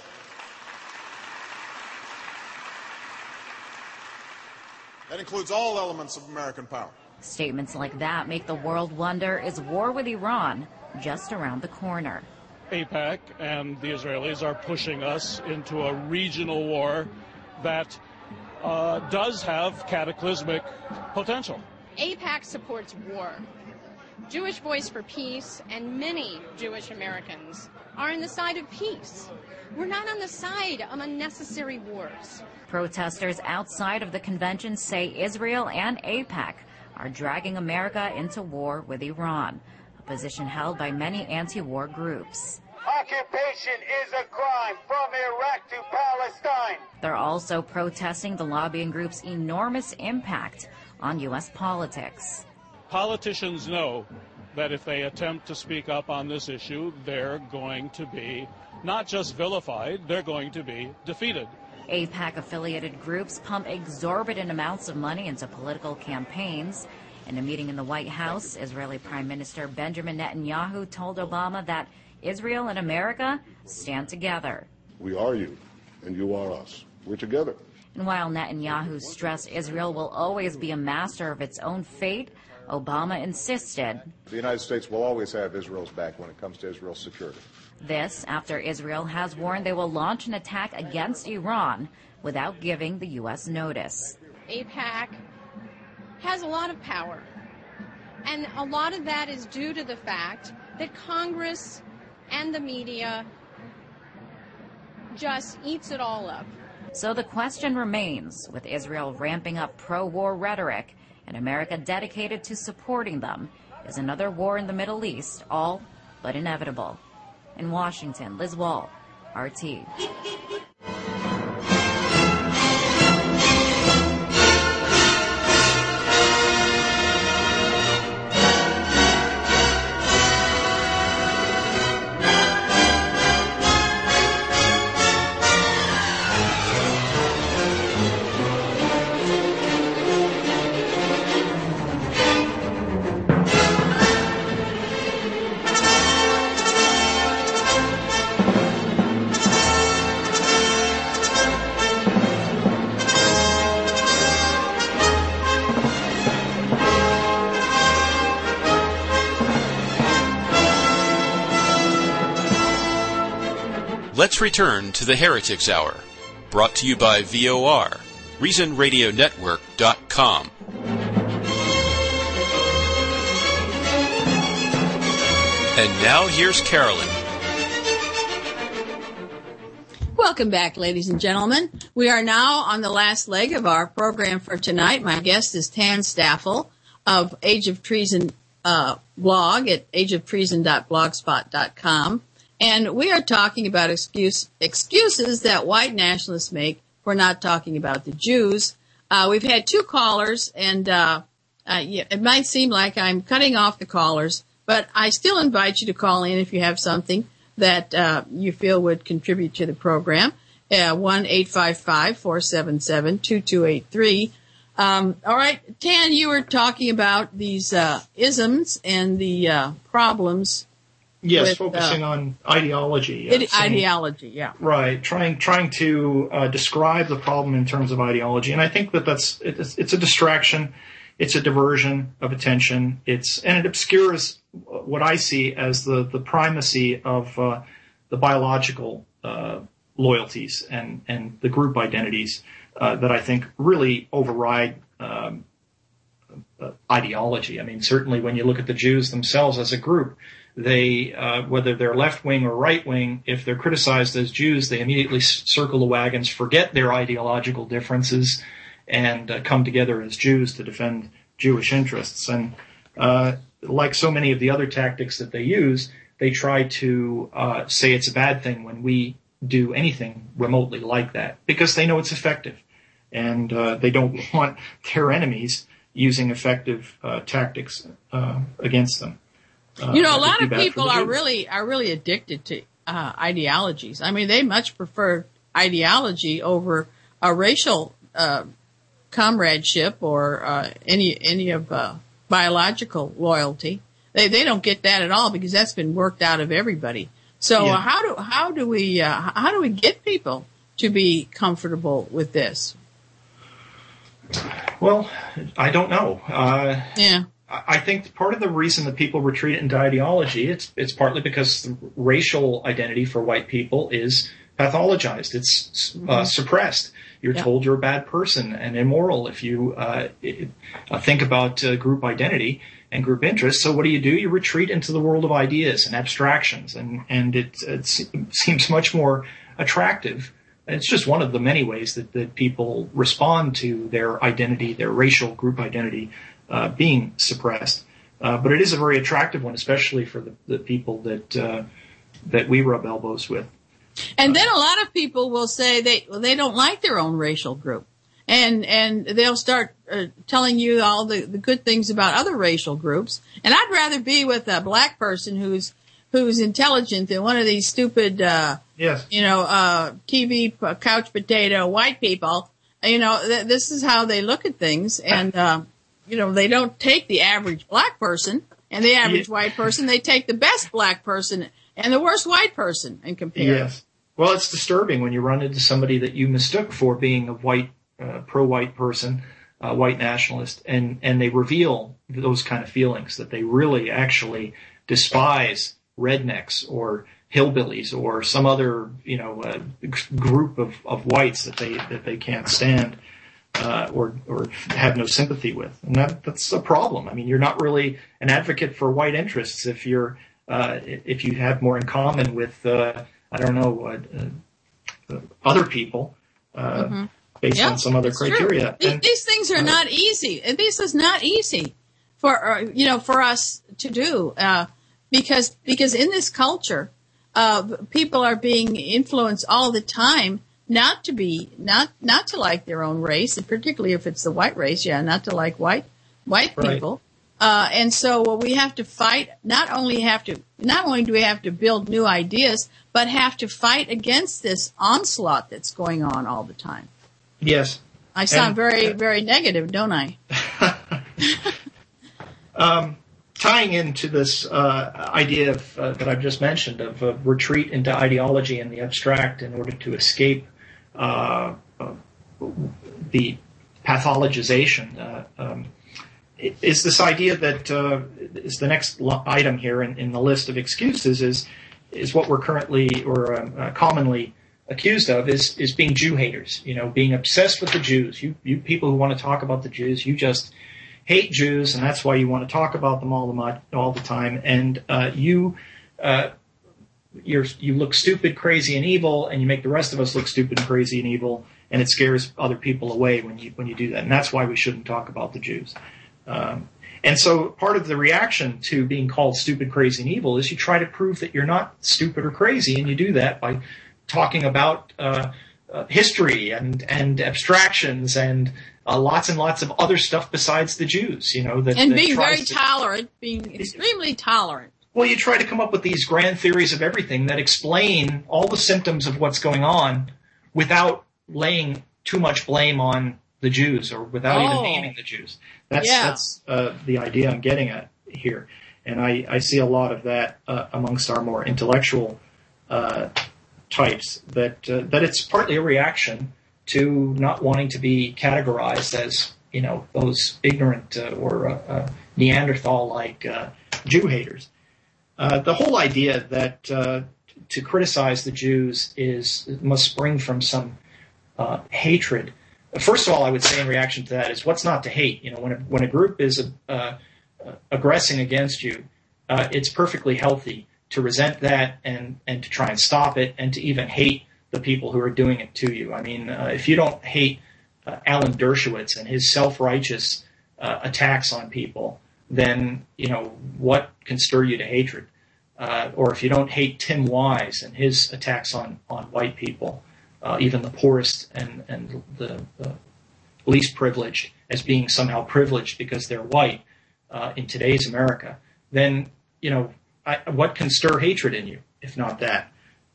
That includes all elements of American power. Statements like that make the world wonder, is war with Iran just around the corner? AIPAC and the Israelis are pushing us into a regional war that does have cataclysmic potential. AIPAC supports war. Jewish Voice for Peace and many Jewish Americans are on the side of peace. We're not on the side of unnecessary wars. Protesters outside of the convention say Israel and AIPAC are dragging America into war with Iran, a position held by many anti-war groups. Occupation is a crime from Iraq to Palestine. They're also protesting the lobbying group's enormous impact on U.S. politics. Politicians know that if they attempt to speak up on this issue, they're going to be not just vilified, they're going to be defeated. AIPAC-affiliated groups pump exorbitant amounts of money into political campaigns. In a meeting in the White House, Israeli Prime Minister Benjamin Netanyahu told Obama that Israel and America stand together. We are you, and you are us. We're together. And while Netanyahu stressed Israel will always be a master of its own fate, Obama insisted the United States will always have Israel's back when it comes to Israel's security. This after Israel has warned they will launch an attack against Iran without giving the U.S. notice. AIPAC has a lot of power, and a lot of that is due to the fact that Congress and the media just eats it all up. So the question remains, with Israel ramping up pro-war rhetoric and America dedicated to supporting them, is another war in the Middle East all but inevitable? In Washington, Liz Wall, RT. let's return to the Heretics Hour, brought to you by VOR, ReasonRadioNetwork.com. And now here's Carolyn. Welcome back, ladies and gentlemen. We are now on the last leg of our program for tonight. My guest is Tan Staffel of Age of Treason blog at ageoftreason.blogspot.com. And we are talking about excuses that white nationalists make for not talking about the Jews. We've had 2 callers, and it might seem like I'm cutting off the callers, but I still invite you to call in if you have something that you feel would contribute to the program. 1-855-477-2283. All right, Tan, you were talking about these isms and the problems. Yes, with, focusing on ideology. Ideology, yeah. Right, trying to describe the problem in terms of ideology, and I think it's a distraction, it's a diversion of attention, and it obscures what I see as the primacy of the biological loyalties and the group identities that I think really override ideology. I mean, certainly when you look at the Jews themselves as a group, they, whether they're left wing or right wing, if they're criticized as Jews, they immediately circle the wagons, forget their ideological differences, and come together as Jews to defend Jewish interests. And like so many of the other tactics that they use, they try to say it's a bad thing when we do anything remotely like that, because they know it's effective, and they don't want their enemies using effective tactics against them. A lot of people are really addicted to ideologies. I mean, they much prefer ideology over a racial comradeship or any of biological loyalty. They don't get that at all, because that's been worked out of everybody. So how do we get people to be comfortable with this? Well, I don't know. I think part of the reason that people retreat into ideology, it's partly because the racial identity for white people is pathologized. It's suppressed. You're told you're a bad person and immoral if you think about group identity and group interests. So what do? You retreat into the world of ideas and abstractions, and it seems much more attractive. It's just one of the many ways that people respond to their identity, their racial group identity, being suppressed. But it is a very attractive one, especially for the people that we rub elbows with. And then a lot of people will say they don't like their own racial group. And they'll start telling you all the good things about other racial groups. And I'd rather be with a black person who's intelligent than one of these stupid, TV couch potato white people. This is how they look at things. And, they don't take the average black person and the average white person. They take the best black person and the worst white person and compare. Yes. Well, it's disturbing when you run into somebody that you mistook for being a white, pro-white person, white nationalist, and they reveal those kind of feelings, that they really actually despise rednecks or hillbillies or some other, group of whites that they can't stand. Or have no sympathy with, and that's a problem. I mean, you're not really an advocate for white interests if you have more in common with other people based on some other criteria. These things are not easy. This is not easy for us to do because in this culture, people are being influenced all the time. Not to like their own race, and particularly if it's the white race, not to like white people. And so we have to fight. Not only do we have to build new ideas, but have to fight against this onslaught that's going on all the time. Yes. I sound very, very negative, don't I? Tying into this idea that I've just mentioned of retreat into ideology and the abstract in order to escape the pathologization is this idea that is the next item here in the list of excuses is is what we're currently or commonly accused of is being Jew haters. Being obsessed with the Jews. You people who want to talk about the Jews, you just hate Jews, and that's why you want to talk about them all the time. And you look stupid, crazy, and evil, and you make the rest of us look stupid and crazy and evil, and it scares other people away when you do that. And that's why we shouldn't talk about the Jews. And so part of the reaction to being called stupid, crazy, and evil is you try to prove that you're not stupid or crazy, and you do that by talking about history and abstractions and lots and lots of other stuff besides the Jews. And being very tolerant, being extremely tolerant. Well, you try to come up with these grand theories of everything that explain all the symptoms of what's going on without laying too much blame on the Jews or without even naming the Jews. That's the idea I'm getting at here. And I see a lot of that amongst our more intellectual types, that it's partly a reaction to not wanting to be categorized as, those ignorant or Neanderthal-like Jew haters. The whole idea that to criticize the Jews must spring from some hatred. First of all, I would say in reaction to that is what's not to hate. When a group is aggressing against you, it's perfectly healthy to resent that and to try and stop it and to even hate the people who are doing it to you. I mean, if you don't hate Alan Dershowitz and his self-righteous attacks on people, then what can stir you to hatred? Or if you don't hate Tim Wise and his attacks on white people, even the poorest and the least privileged as being somehow privileged because they're white in today's America, then what can stir hatred in you if not that?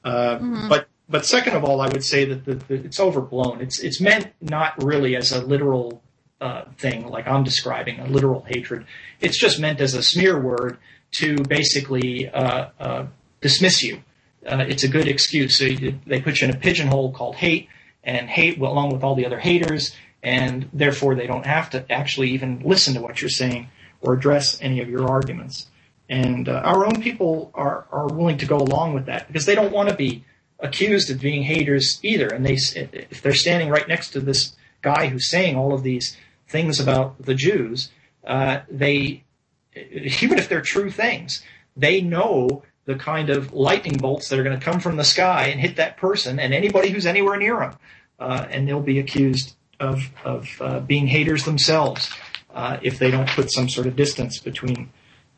But second of all, I would say that it's overblown. It's meant not really as a literal thing like I'm describing, a literal hatred. It's just meant as a smear word to basically dismiss you. It's a good excuse. So they put you in a pigeonhole called hate, and hate along with all the other haters, and therefore they don't have to actually even listen to what you're saying or address any of your arguments. And our own people are willing to go along with that because they don't want to be accused of being haters either. And if they're standing right next to this guy who's saying all of these things about the Jews, even if they're true things, they know the kind of lightning bolts that are going to come from the sky and hit that person and anybody who's anywhere near them. And they'll be accused of being haters themselves if they don't put some sort of distance between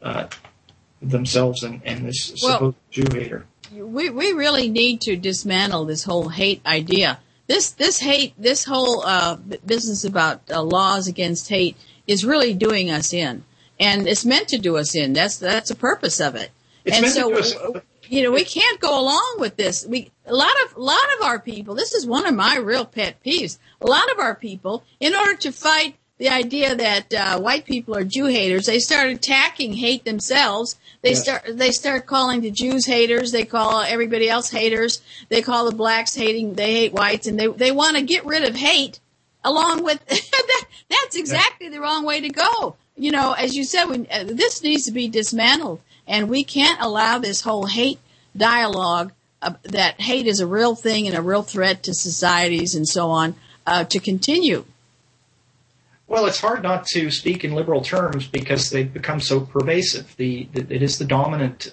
themselves and this supposed Jew hater. We really need to dismantle this whole hate idea. This whole business about laws against hate is really doing us in, and it's meant to do us in. That's the purpose of it. And so, we can't go along with this. A lot of our people. This is one of my real pet peeves. A lot of our people, in order to fight the idea that white people are Jew haters, they start attacking hate themselves. They start calling the Jews haters. They call everybody else haters. They call the blacks hating. They hate whites, and they want to get rid of hate. Along with that's exactly the wrong way to go. As you said, this needs to be dismantled, and we can't allow this whole hate dialogue that hate is a real thing and a real threat to societies and so on to continue. Well, it's hard not to speak in liberal terms because they've become so pervasive. It is the dominant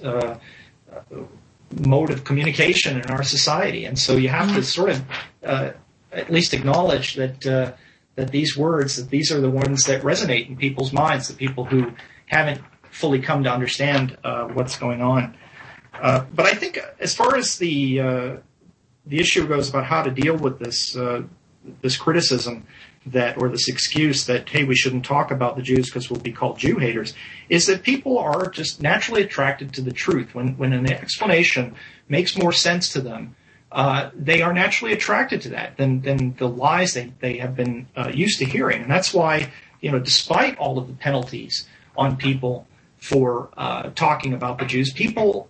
mode of communication in our society, and so you have to sort of at least acknowledge that these words, that these are the ones that resonate in people's minds, the people who haven't fully come to understand what's going on. But I think as far as the issue goes about how to deal with this criticism or this excuse that, hey, we shouldn't talk about the Jews because we'll be called Jew haters, is that people are just naturally attracted to the truth. When an explanation makes more sense to them, they are naturally attracted to that than the lies they have been used to hearing. And that's why, despite all of the penalties on people for talking about the Jews, people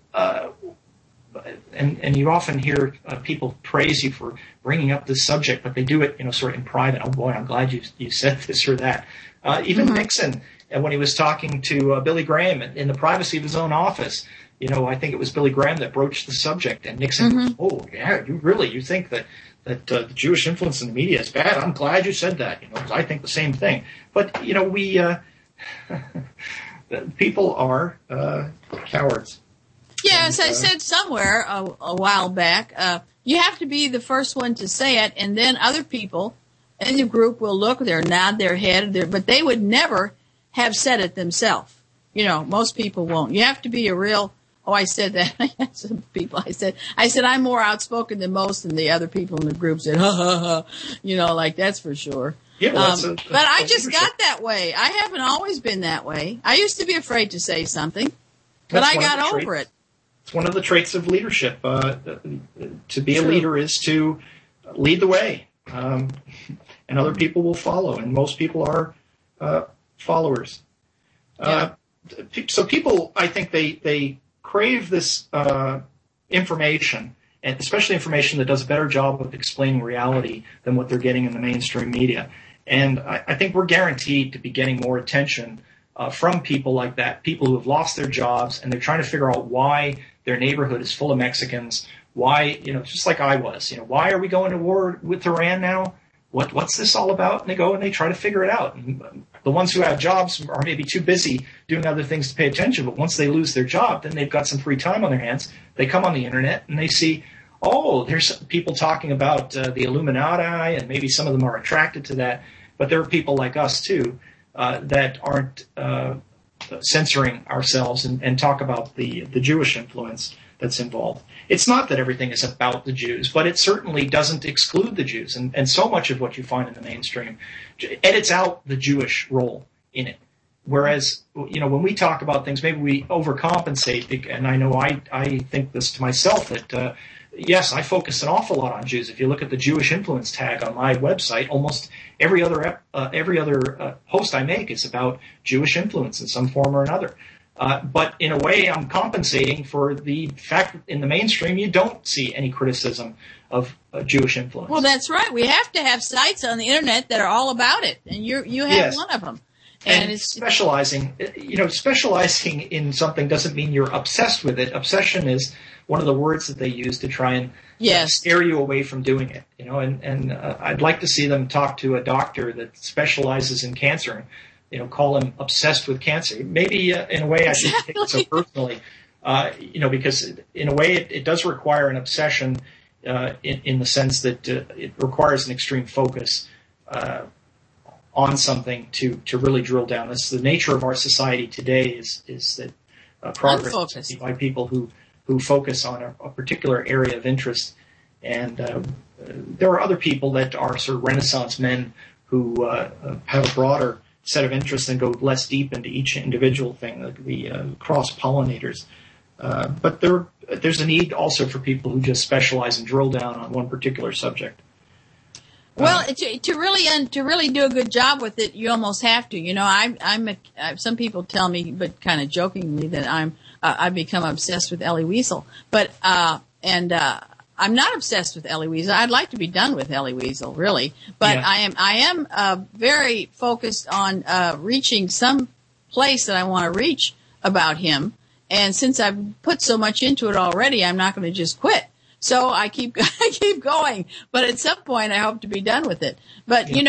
and you often hear people praise you for bringing up this subject, but they do it, sort of in private. Oh boy, I'm glad you said this or that. Even Nixon, when he was talking to Billy Graham in the privacy of his own office, I think it was Billy Graham that broached the subject, and Nixon goes, "Oh, yeah, you think that the Jewish influence in the media is bad? I'm glad you said that, because I think the same thing." But, we people are cowards. Yeah, as I said somewhere a while back, you have to be the first one to say it, and then other people in the group will look, they'll nod their head, but they would never have said it themselves. Most people won't. You have to be a real, I said that. Some people, I said, I'm more outspoken than most, and the other people in the group said, ha, ha, ha, like, that's for sure. Yeah, but I just got that way. I haven't always been that way. I used to be afraid to say something, but I got over it. It's one of the traits of leadership. To be a leader is to lead the way, and other people will follow, and most people are followers. So people, I think they crave this information, and especially information that does a better job of explaining reality than what they're getting in the mainstream media. And I think we're guaranteed to be getting more attention from people like that, people who have lost their jobs, and they're trying to figure out why their neighborhood is full of Mexicans, why, just like I was, why are we going to war with Iran now? What's this all about? And they go and they try to figure it out. And the ones who have jobs are maybe too busy doing other things to pay attention, but once they lose their job, then they've got some free time on their hands. They come on the internet and they see, there's people talking about the Illuminati, and maybe some of them are attracted to that, but there are people like us too that aren't censoring ourselves and talk about the Jewish influence that's involved. It's not that everything is about the Jews, but it certainly doesn't exclude the Jews. And so much of what you find in the mainstream edits out the Jewish role in it. Whereas, when we talk about things, maybe we overcompensate. And I know I think this to myself that, yes, I focus an awful lot on Jews. If you look at the Jewish influence tag on my website, almost every other post I make is about Jewish influence in some form or another. But in a way, I'm compensating for the fact that in the mainstream you don't see any criticism of Jewish influence. Well, that's right. We have to have sites on the internet that are all about it, and you have one of them. And it's specializing in something doesn't mean you're obsessed with it. Obsession is one of the words that they use to try and scare you away from doing it. And I'd like to see them talk to a doctor that specializes in cancer. Call him obsessed with cancer. Maybe in a way I should take it so personally, because in a way it does require an obsession in the sense that it requires an extreme focus on something to really drill down. That's the nature of our society today is that progress is by people who focus on a particular area of interest. And there are other people that are sort of Renaissance men who have a broader set of interests and go less deep into each individual thing, like the cross-pollinators. But there's a need also for people who just specialize and drill down on one particular subject. Well, to really do a good job with it, you almost have to. Some people tell me, but kind of jokingly, that I've become obsessed with Elie Wiesel, but I'm not obsessed with Elie Wiesel. I'd like to be done with Elie Wiesel, really, but yeah. I am very focused on reaching some place that I want to reach about him. And since I've put so much into it already, I'm not going to just quit. So I keep going. But at some point, I hope to be done with it. But you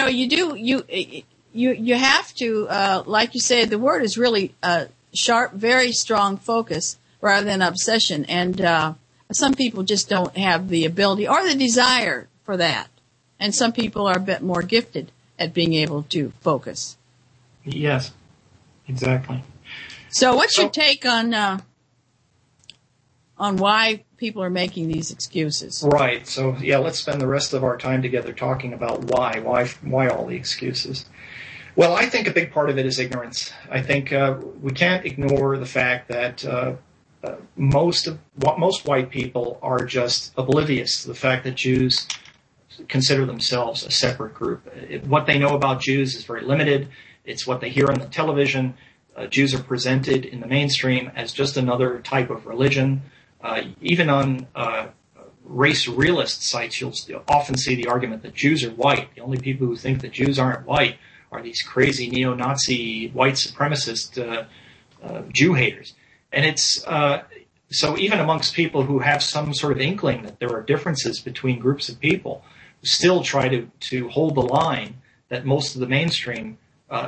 have to, like you say, the word is really sharp, very strong focus rather than obsession. And some people just don't have the ability or the desire for that. And some people are a bit more gifted at being able to focus. Yes, exactly. So what's your take on why people are making these excuses? Right. So, let's spend the rest of our time together talking about why all the excuses. Well, I think a big part of it is ignorance. I think we can't ignore the fact that most white people are just oblivious to the fact that Jews consider themselves a separate group. What they know about Jews is very limited. It's what they hear on the television. Jews are presented in the mainstream as just another type of religion. Even on race realist sites, you'll often see the argument that Jews are white. The only people who think that Jews aren't white are these crazy neo-Nazi white supremacist Jew haters. And it's So even amongst people who have some sort of inkling that there are differences between groups of people, who still try to hold the line that most of the mainstream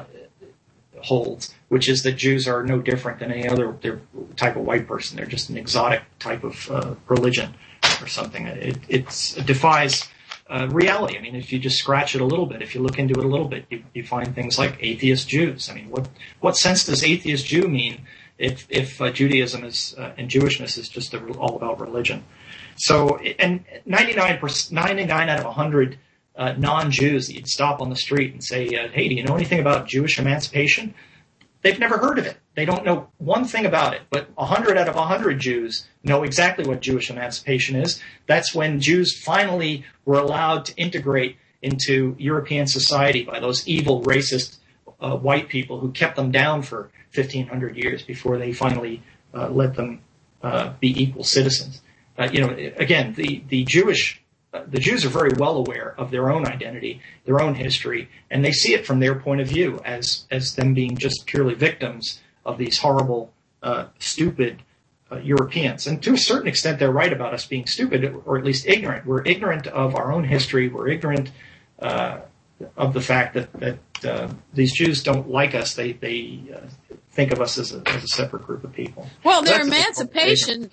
holds, which is that Jews are no different than any other type of white person. They're just an exotic type of religion or something. It defies reality. I mean, if you just scratch it a little bit, if you look into it a little bit, you find things like atheist Jews. I mean, what sense does atheist Jew mean if Judaism is and Jewishness is just all about religion? So, and 99 out of 100 non-Jews that you'd stop on the street and say, hey, do you know anything about Jewish emancipation? They've never heard of it. They don't know one thing about it. But 100 out of 100 Jews know exactly what Jewish emancipation is. That's when Jews finally were allowed to integrate into European society by those evil, racist white people who kept them down for 1,500 years before they finally let them be equal citizens. Again, the Jews are very well aware of their own identity, their own history, and they see it from their point of view as them being just purely victims of these horrible, stupid Europeans. And to a certain extent, they're right about us being stupid, or at least ignorant. We're ignorant of our own history. We're ignorant of the fact that these Jews don't like us. They think of us as a separate group of people. Well, their emancipation,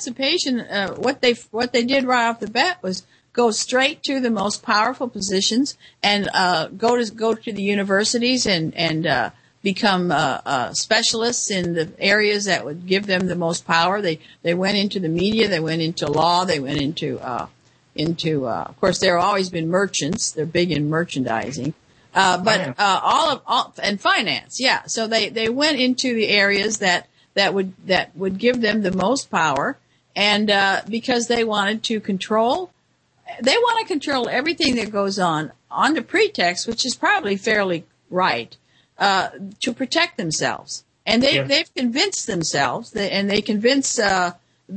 what they did right off the bat was go straight to the most powerful positions and go to the universities and become specialists in the areas that would give them the most power. They went into the media, they went into law, they went into of course they've always been merchants. They're big in merchandising. But all and finance, yeah. So they went into the areas that would give them the most power, and because they wanted to control everything that goes on the pretext, which is probably fairly right, to protect themselves. And they've convinced themselves, and they convince not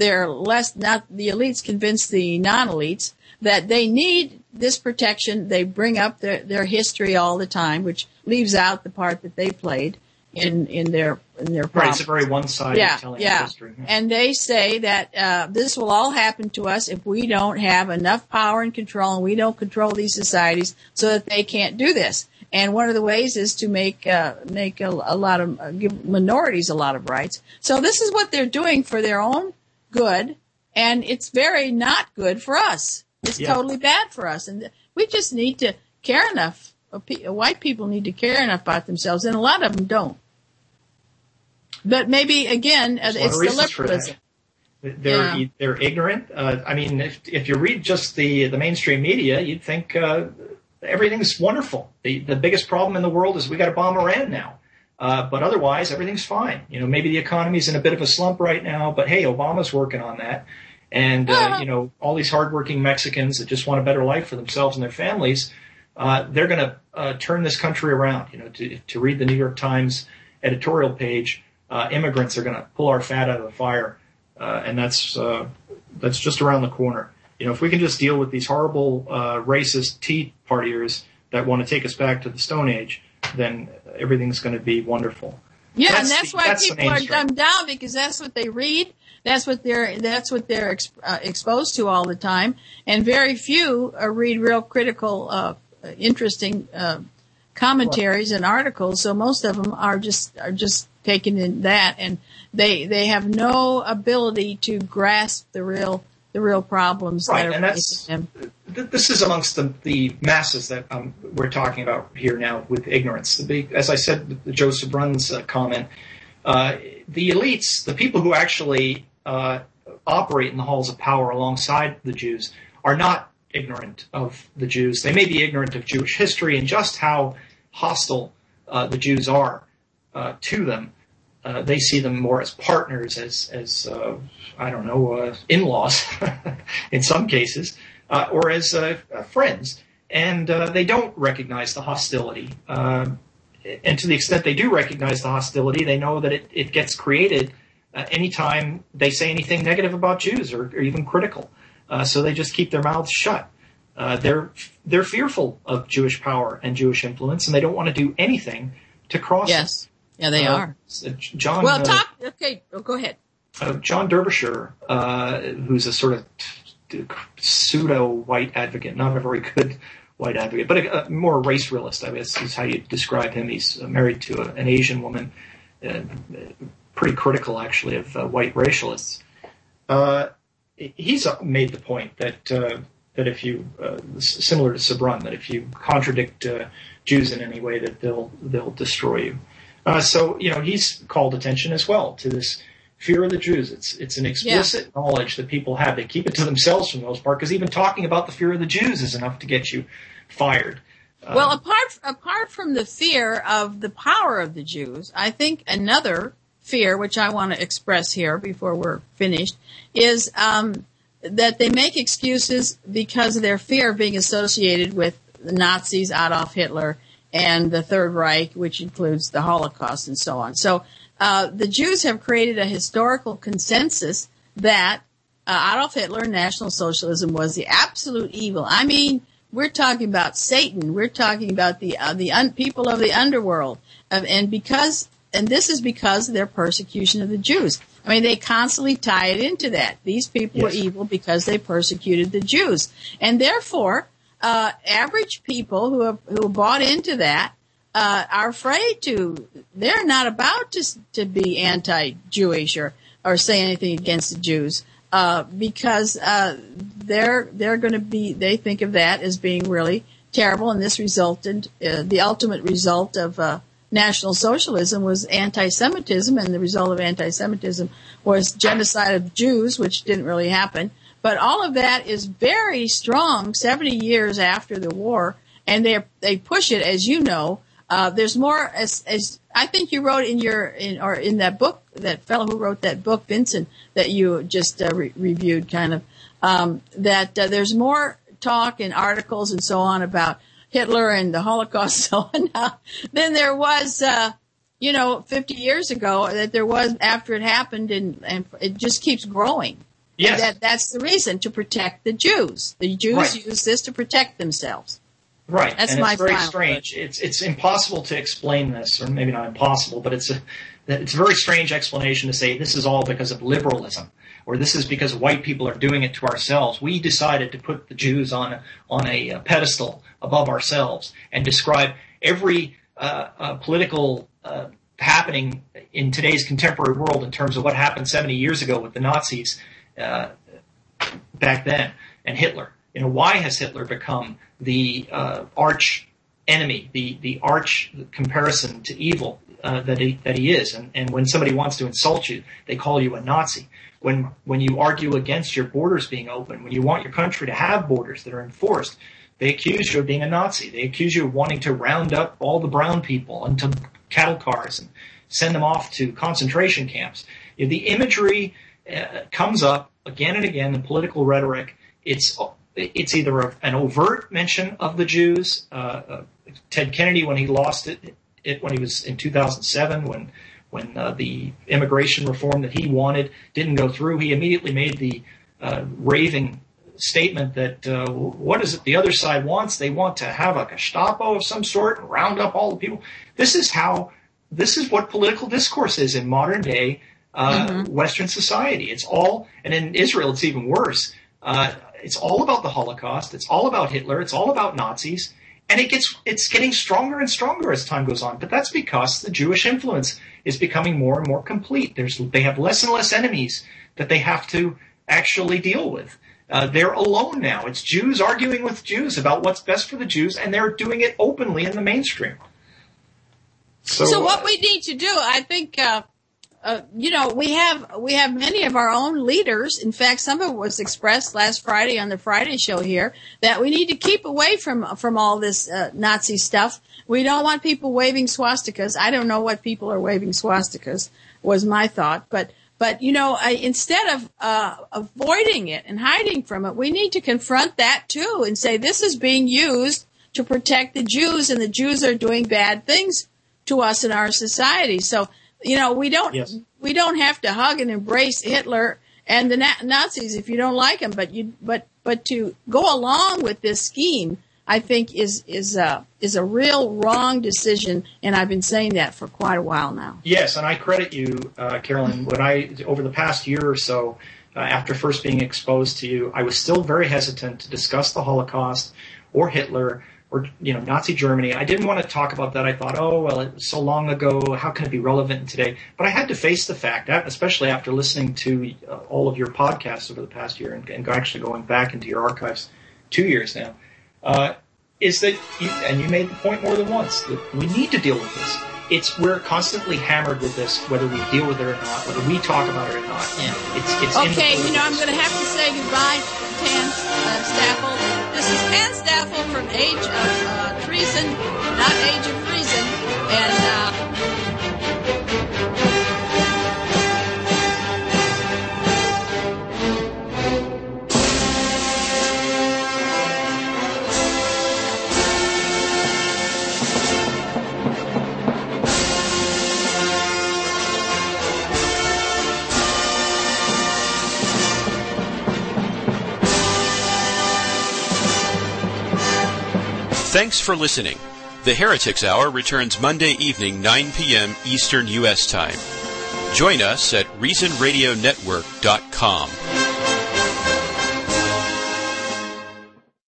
the elites, convince the non-elites that they need this protection. They bring up their history all the time, which leaves out the part that they played in their problems. Right, it's a very one-sided telling of history. Yeah. And they say that this will all happen to us if we don't have enough power and control, and we don't control these societies so that they can't do this. And one of the ways is to make a lot of give minorities a lot of rights. So this is what they're doing for their own good, and it's very not good for us. It's totally bad for us, and we just need to care enough. White people need to care enough about themselves, and a lot of them don't. But maybe again, it's the liberalism. They're ignorant. I mean, if you read just the mainstream media, you'd think everything's wonderful. The biggest problem in the world is we got to bomb Iran now. But otherwise, everything's fine. Maybe the economy's in a bit of a slump right now, but hey, Obama's working on that. And, all these hardworking Mexicans that just want a better life for themselves and their families, they're going to turn this country around. To read the New York Times editorial page, immigrants are going to pull our fat out of the fire. And that's just around the corner. If we can just deal with these horrible, racist Tea Partiers that want to take us back to the Stone Age, then everything's going to be wonderful. Yeah, and that's why people are dumbed down, because that's what they read. That's what they're exposed to all the time, and very few read real critical, interesting commentaries and articles. So most of them are just taking in that, and they have no ability to grasp the real problems that are facing them. This is amongst the masses that we're talking about here now with ignorance. As I said, Joseph Brunn's comment, the elites, the people who actually operate in the halls of power alongside the Jews, are not ignorant of the Jews. They may be ignorant of Jewish history and just how hostile the Jews are to them. They see them more as partners, as in-laws in some cases, or as friends. And they don't recognize the hostility. And to the extent they do recognize the hostility, they know that it gets created anytime they say anything negative about Jews or even critical. So they just keep their mouths shut. They're fearful of Jewish power and Jewish influence, and they don't want to do anything to cross it. Yeah, they are. John. Well, okay. Go ahead. John Derbyshire, who's a sort of pseudo-white advocate, not a very good white advocate, but a more race realist, I guess, is how you describe him. He's married to an Asian woman, pretty critical, actually, of white racialists. He's made the point that if you, similar to Sabran, that if you contradict Jews in any way, that they'll destroy you. So he's called attention as well to this fear of the Jews. It's an explicit knowledge that people have. They keep it to themselves for the most part, because even talking about the fear of the Jews is enough to get you fired. Well, apart from the fear of the power of the Jews, I think another fear, which I want to express here before we're finished, is that they make excuses because of their fear of being associated with the Nazis, Adolf Hitler, and the Third Reich, which includes the Holocaust and so on. So the Jews have created a historical consensus that Adolf Hitler and National Socialism was the absolute evil. I mean, we're talking about Satan. We're talking about the people of the underworld, and this is because of their persecution of the Jews. I mean, they constantly tie it into that. These people were evil because they persecuted the Jews, and therefore, average people who bought into that are afraid to. They're not about to be anti-Jewish or say anything against the Jews because they're going to be. They think of that as being really terrible, and this resulted. The ultimate result of National Socialism was anti-Semitism, and the result of anti-Semitism was genocide of Jews, which didn't really happen. But all of that is very strong 70 years after the war, and they push it, as you know. There's more, as I think you wrote in that book, that fellow who wrote that book, Vincent, that you just reviewed, kind of, that there's more talk and articles and so on about Hitler and the Holocaust so on than there was, 50 years ago, that there was after it happened, and it just keeps growing. Yes. That's the reason, to protect the Jews. The Jews use this to protect themselves. Right. That's and my it's very final strange. It's impossible to explain this, or maybe not impossible, but it's a very strange explanation to say this is all because of liberalism, or this is because white people are doing it to ourselves. We decided to put the Jews on a pedestal above ourselves and describe every political happening in today's contemporary world in terms of what happened 70 years ago with the Nazis back then and Hitler. Why has Hitler become the arch enemy, the arch comparison to evil that he is? And when somebody wants to insult you, they call you a Nazi. When you argue against your borders being open, when you want your country to have borders that are enforced, they accuse you of being a Nazi. They accuse you of wanting to round up all the brown people into cattle cars and send them off to concentration camps. The imagery comes up again and again in political rhetoric. It's either an overt mention of the Jews. Ted Kennedy, when he lost it when he was in 2007, when the immigration reform that he wanted didn't go through, he immediately made the raving statement that what is it the other side wants? They want to have a Gestapo of some sort and round up all the people. This is what political discourse is in modern day Western society. It's all, and in Israel it's even worse. It's all about the Holocaust. It's all about Hitler. It's all about Nazis. And it's getting stronger and stronger as time goes on. But that's because the Jewish influence is becoming more and more complete. They have less and less enemies that they have to actually deal with. They're alone now. It's Jews arguing with Jews about what's best for the Jews, and they're doing it openly in the mainstream. So what we need to do, I think, we have many of our own leaders. In fact, some of it was expressed last Friday on the Friday show here, that we need to keep away from all this Nazi stuff. We don't want people waving swastikas. I don't know what people are waving swastikas, was my thought. But instead of avoiding it and hiding from it, we need to confront that too and say this is being used to protect the Jews, and the Jews are doing bad things to us in our society. So, we don't have to hug and embrace Hitler and the Nazis if you don't like them, but to go along with this scheme I think is a real wrong decision, and I've been saying that for quite a while now. Yes, and I credit you, Carolyn. Over the past year or so, after first being exposed to you, I was still very hesitant to discuss the Holocaust or Hitler or Nazi Germany. I didn't want to talk about that. I thought, it was so long ago. How can it be relevant today? But I had to face the fact, especially after listening to all of your podcasts over the past year and actually going back into your archives 2 years now, is that, you made the point more than once, that we need to deal with this. We're constantly hammered with this, whether we deal with it or not, whether we talk about it or not. Yeah. It's okay, I'm going to have to say goodbye to Tan Staffel. This is Tan Staffel from Age of Treason, not Age of Treason, and Thanks for listening. The Heretics Hour returns Monday evening, 9 p.m. Eastern U.S. Time. Join us at ReasonRadioNetwork.com.